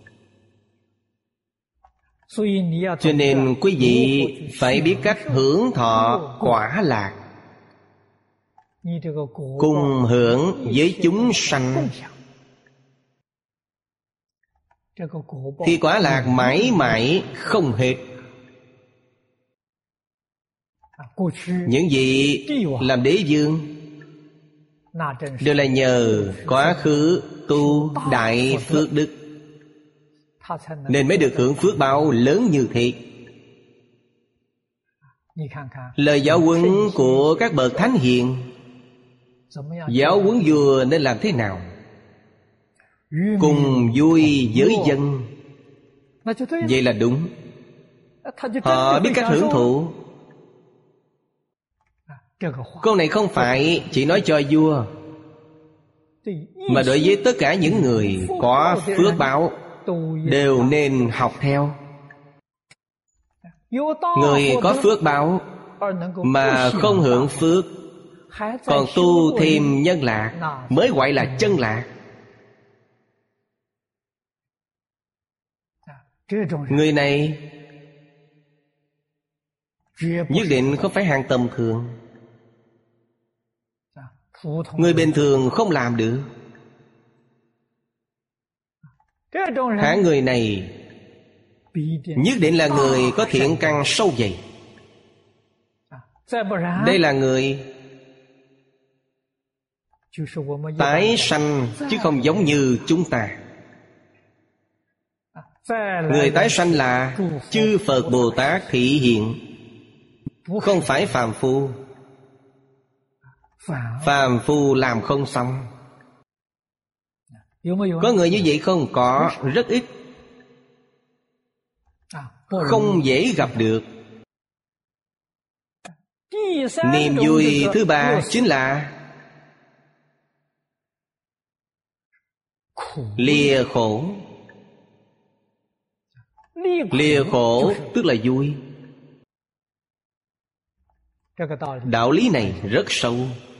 Cho nên quý vị phải biết cách hưởng thọ quả lạc, cùng hưởng với chúng sanh, thì quả lạc mãi mãi không hết. Những gì làm đế vương đều là nhờ quá khứ tu đại phước đức, nên mới được hưởng phước báo lớn như thế. Lời giáo huấn của các bậc thánh hiền, giáo huấn vua nên làm thế nào? Cùng vui với dân. Vậy là đúng. Họ biết cách hưởng thụ. Câu này không phải chỉ nói cho vua, mà đối với tất cả những người có phước báo đều nên học theo. Người có phước báo mà không hưởng phước, còn tu thêm nhân lạc, mới gọi là chân lạc. Người này nhất định không phải hàng tầm thường. Người bình thường không làm được. Hạng người này nhất định là người có thiện căn sâu dày. Đây là người tái sanh, chứ không giống như chúng ta. Người tái sanh là chư Phật Bồ Tát thị hiện, không phải phàm phu. Phàm phu làm không xong. Có người như vậy không? Có, rất ít, không dễ gặp được. Niềm vui thứ ba chính là lìa khổ. Lìa khổ tức là vui. Đạo lý này rất sâu.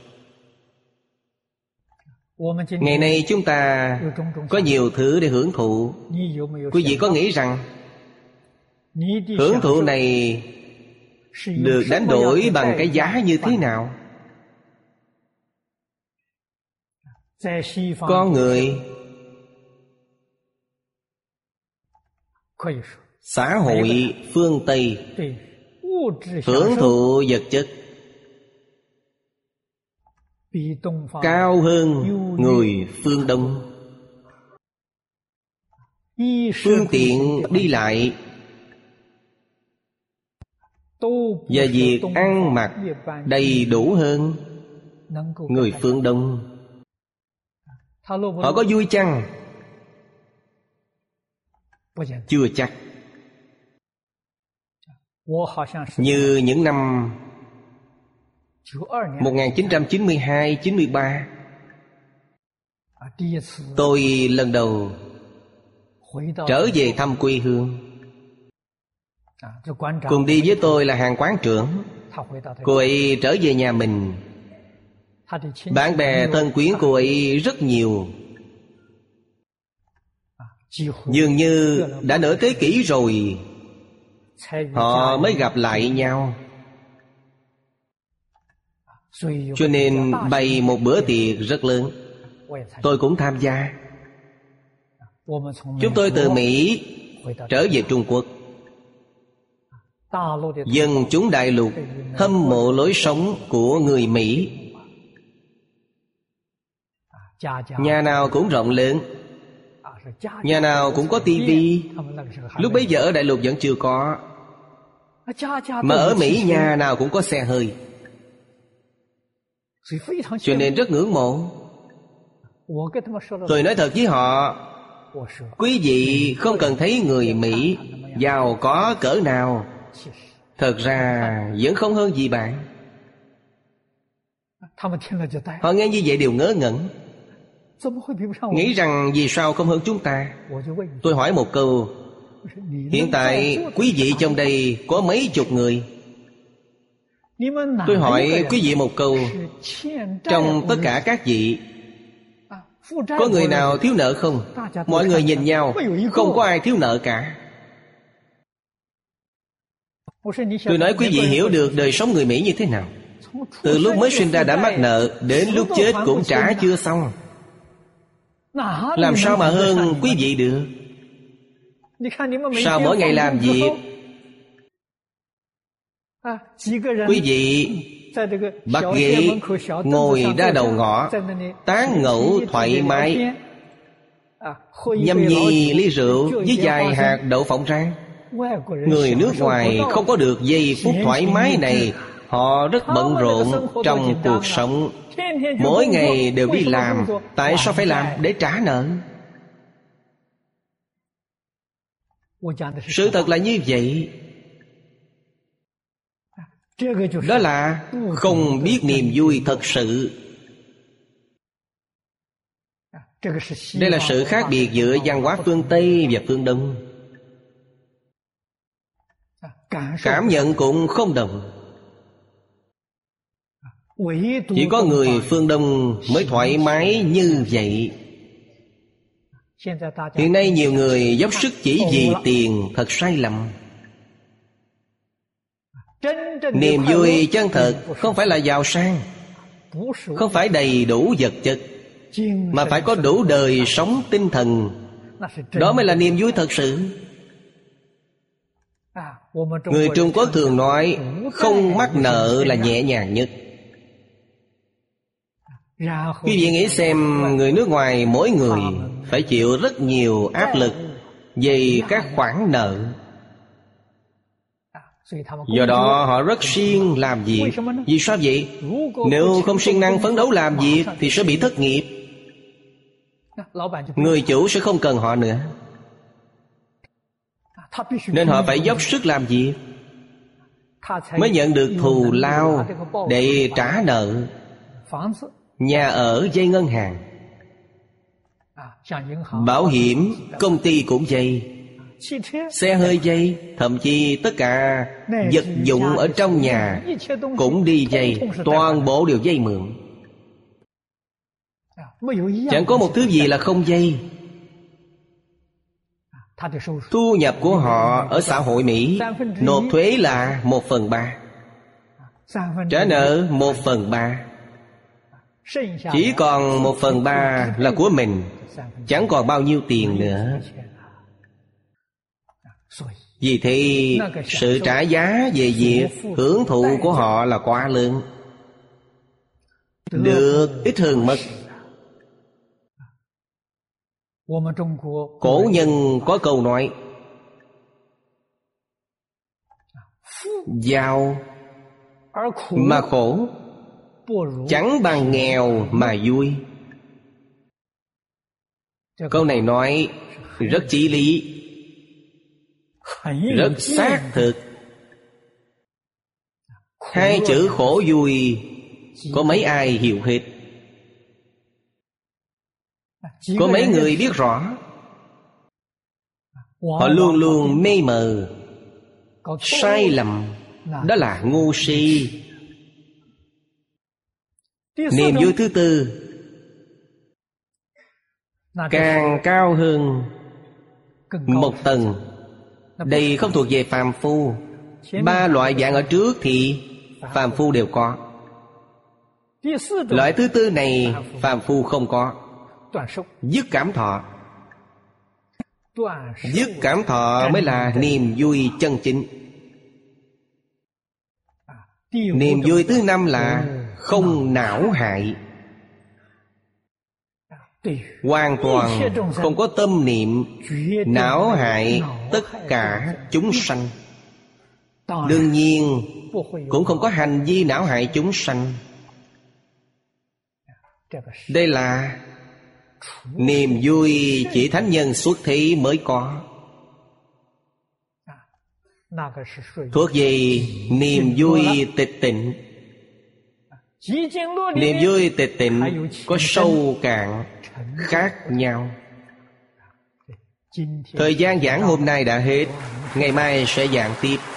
Ngày nay chúng ta có nhiều thứ để hưởng thụ. Quý vị có nghĩ rằng hưởng thụ này được đánh đổi bằng cái giá như thế nào? Con người, xã hội phương Tây hưởng thụ vật chất cao hơn người phương Đông. Phương tiện đi lại và việc ăn mặc đầy đủ hơn người phương Đông. Họ có vui chăng? Chưa chắc. Như những năm một nghìn chín trăm chín mươi hai chín mươi ba, tôi lần đầu trở về thăm quê hương. Cùng đi với tôi là hàng quán trưởng. Cô ấy trở về nhà mình. Bạn bè thân quyến cô ấy rất nhiều, dường như đã nửa thế kỷ rồi họ mới gặp lại nhau. Cho nên bày một bữa tiệc rất lớn, tôi cũng tham gia. Chúng tôi từ Mỹ trở về Trung Quốc. Dân chúng đại lục hâm mộ lối sống của người Mỹ. Nhà nào cũng rộng lớn, nhà nào cũng có tivi. Lúc bấy giờ ở đại lục vẫn chưa có, mà ở Mỹ nhà nào cũng có xe hơi. Cho nên rất ngưỡng mộ. Tôi nói thật với họ, quý vị không cần thấy người Mỹ giàu có cỡ nào, thật ra vẫn không hơn gì bạn. Họ nghe như vậy đều ngớ ngẩn, nghĩ rằng vì sao không hơn chúng ta. Tôi hỏi một câu, hiện tại quý vị trong đây có mấy chục người? Tôi hỏi quý vị một câu, trong tất cả các vị có người nào thiếu nợ không? Mọi người nhìn nhau, không có ai thiếu nợ cả. Tôi nói quý vị hiểu được đời sống người Mỹ như thế nào. Từ lúc mới sinh ra đã mắc nợ, đến lúc chết cũng trả chưa xong. Làm sao mà hơn quý vị được? Sao mỗi ngày làm việc, quý vị bắt ghế ngồi ra đầu ngõ, tán ngẫu thoải mái, nhâm nhi ly rượu với vài hạt đậu phộng rang. Người nước ngoài không có được giây phút thoải mái này. Họ rất bận rộn trong cuộc sống, mỗi ngày đều đi làm. Tại sao phải làm? Để trả nợ. Sự thật là như vậy. Đó là không biết niềm vui thật sự. Đây là sự khác biệt giữa văn hóa phương Tây và phương Đông. Cảm nhận cũng không đồng. Chỉ có người phương Đông mới thoải mái như vậy. Hiện nay nhiều người dốc sức chỉ vì tiền, thật sai lầm. Niềm vui chân thật không phải là giàu sang, không phải đầy đủ vật chất, mà phải có đủ đời sống tinh thần. Đó mới là niềm vui thật sự. Người Trung Quốc thường nói không mắc nợ là nhẹ nhàng nhất. Quý vị nghĩ xem, người nước ngoài mỗi người phải chịu rất nhiều áp lực về các khoản nợ. Do đó họ rất siêng làm việc. Vì sao vậy? Nếu không siêng năng phấn đấu làm việc thì sẽ bị thất nghiệp. Người chủ sẽ không cần họ nữa, nên họ phải dốc sức làm việc mới nhận được thù lao để trả nợ. Nhà ở vay ngân hàng, bảo hiểm công ty cũng vay, xe hơi vay, thậm chí tất cả vật dụng ở trong nhà cũng đi vay. Toàn bộ đều vay mượn, chẳng có một thứ gì là không vay. Thu nhập của họ ở xã hội Mỹ nộp thuế là một phần ba, trả nợ một phần ba, chỉ còn một phần ba là của mình, chẳng còn bao nhiêu tiền nữa. Vì thế sự trả giá về việc hưởng thụ của họ là quá lớn. Được ít hơn mất. Cổ nhân có câu nói, giàu mà khổ chẳng bằng nghèo mà vui. Câu này nói rất chí lý, rất xác thực. Hai chữ khổ vui có mấy ai hiểu hết? Có mấy người biết rõ? Họ luôn luôn mê mờ, sai lầm. Đó là ngu si. Niềm vui thứ tư càng cao hơn một tầng. Đây không thuộc về phàm phu. Ba loại dạng ở trước thì phàm phu đều có. Loại thứ tư này phàm phu không có. Dứt cảm thọ. Dứt cảm thọ mới là niềm vui chân chính. Niềm vui thứ năm là không não hại. Hoàn toàn không có tâm niệm não hại tất cả chúng sanh. Đương nhiên cũng không có hành vi não hại chúng sanh. Đây là niềm vui chỉ thánh nhân xuất thế mới có. Thuộc về niềm vui tịch tịnh. Niềm vui tịch tịnh có sâu cạn khác nhau. Thời gian giảng hôm nay đã hết, ngày mai sẽ giảng tiếp.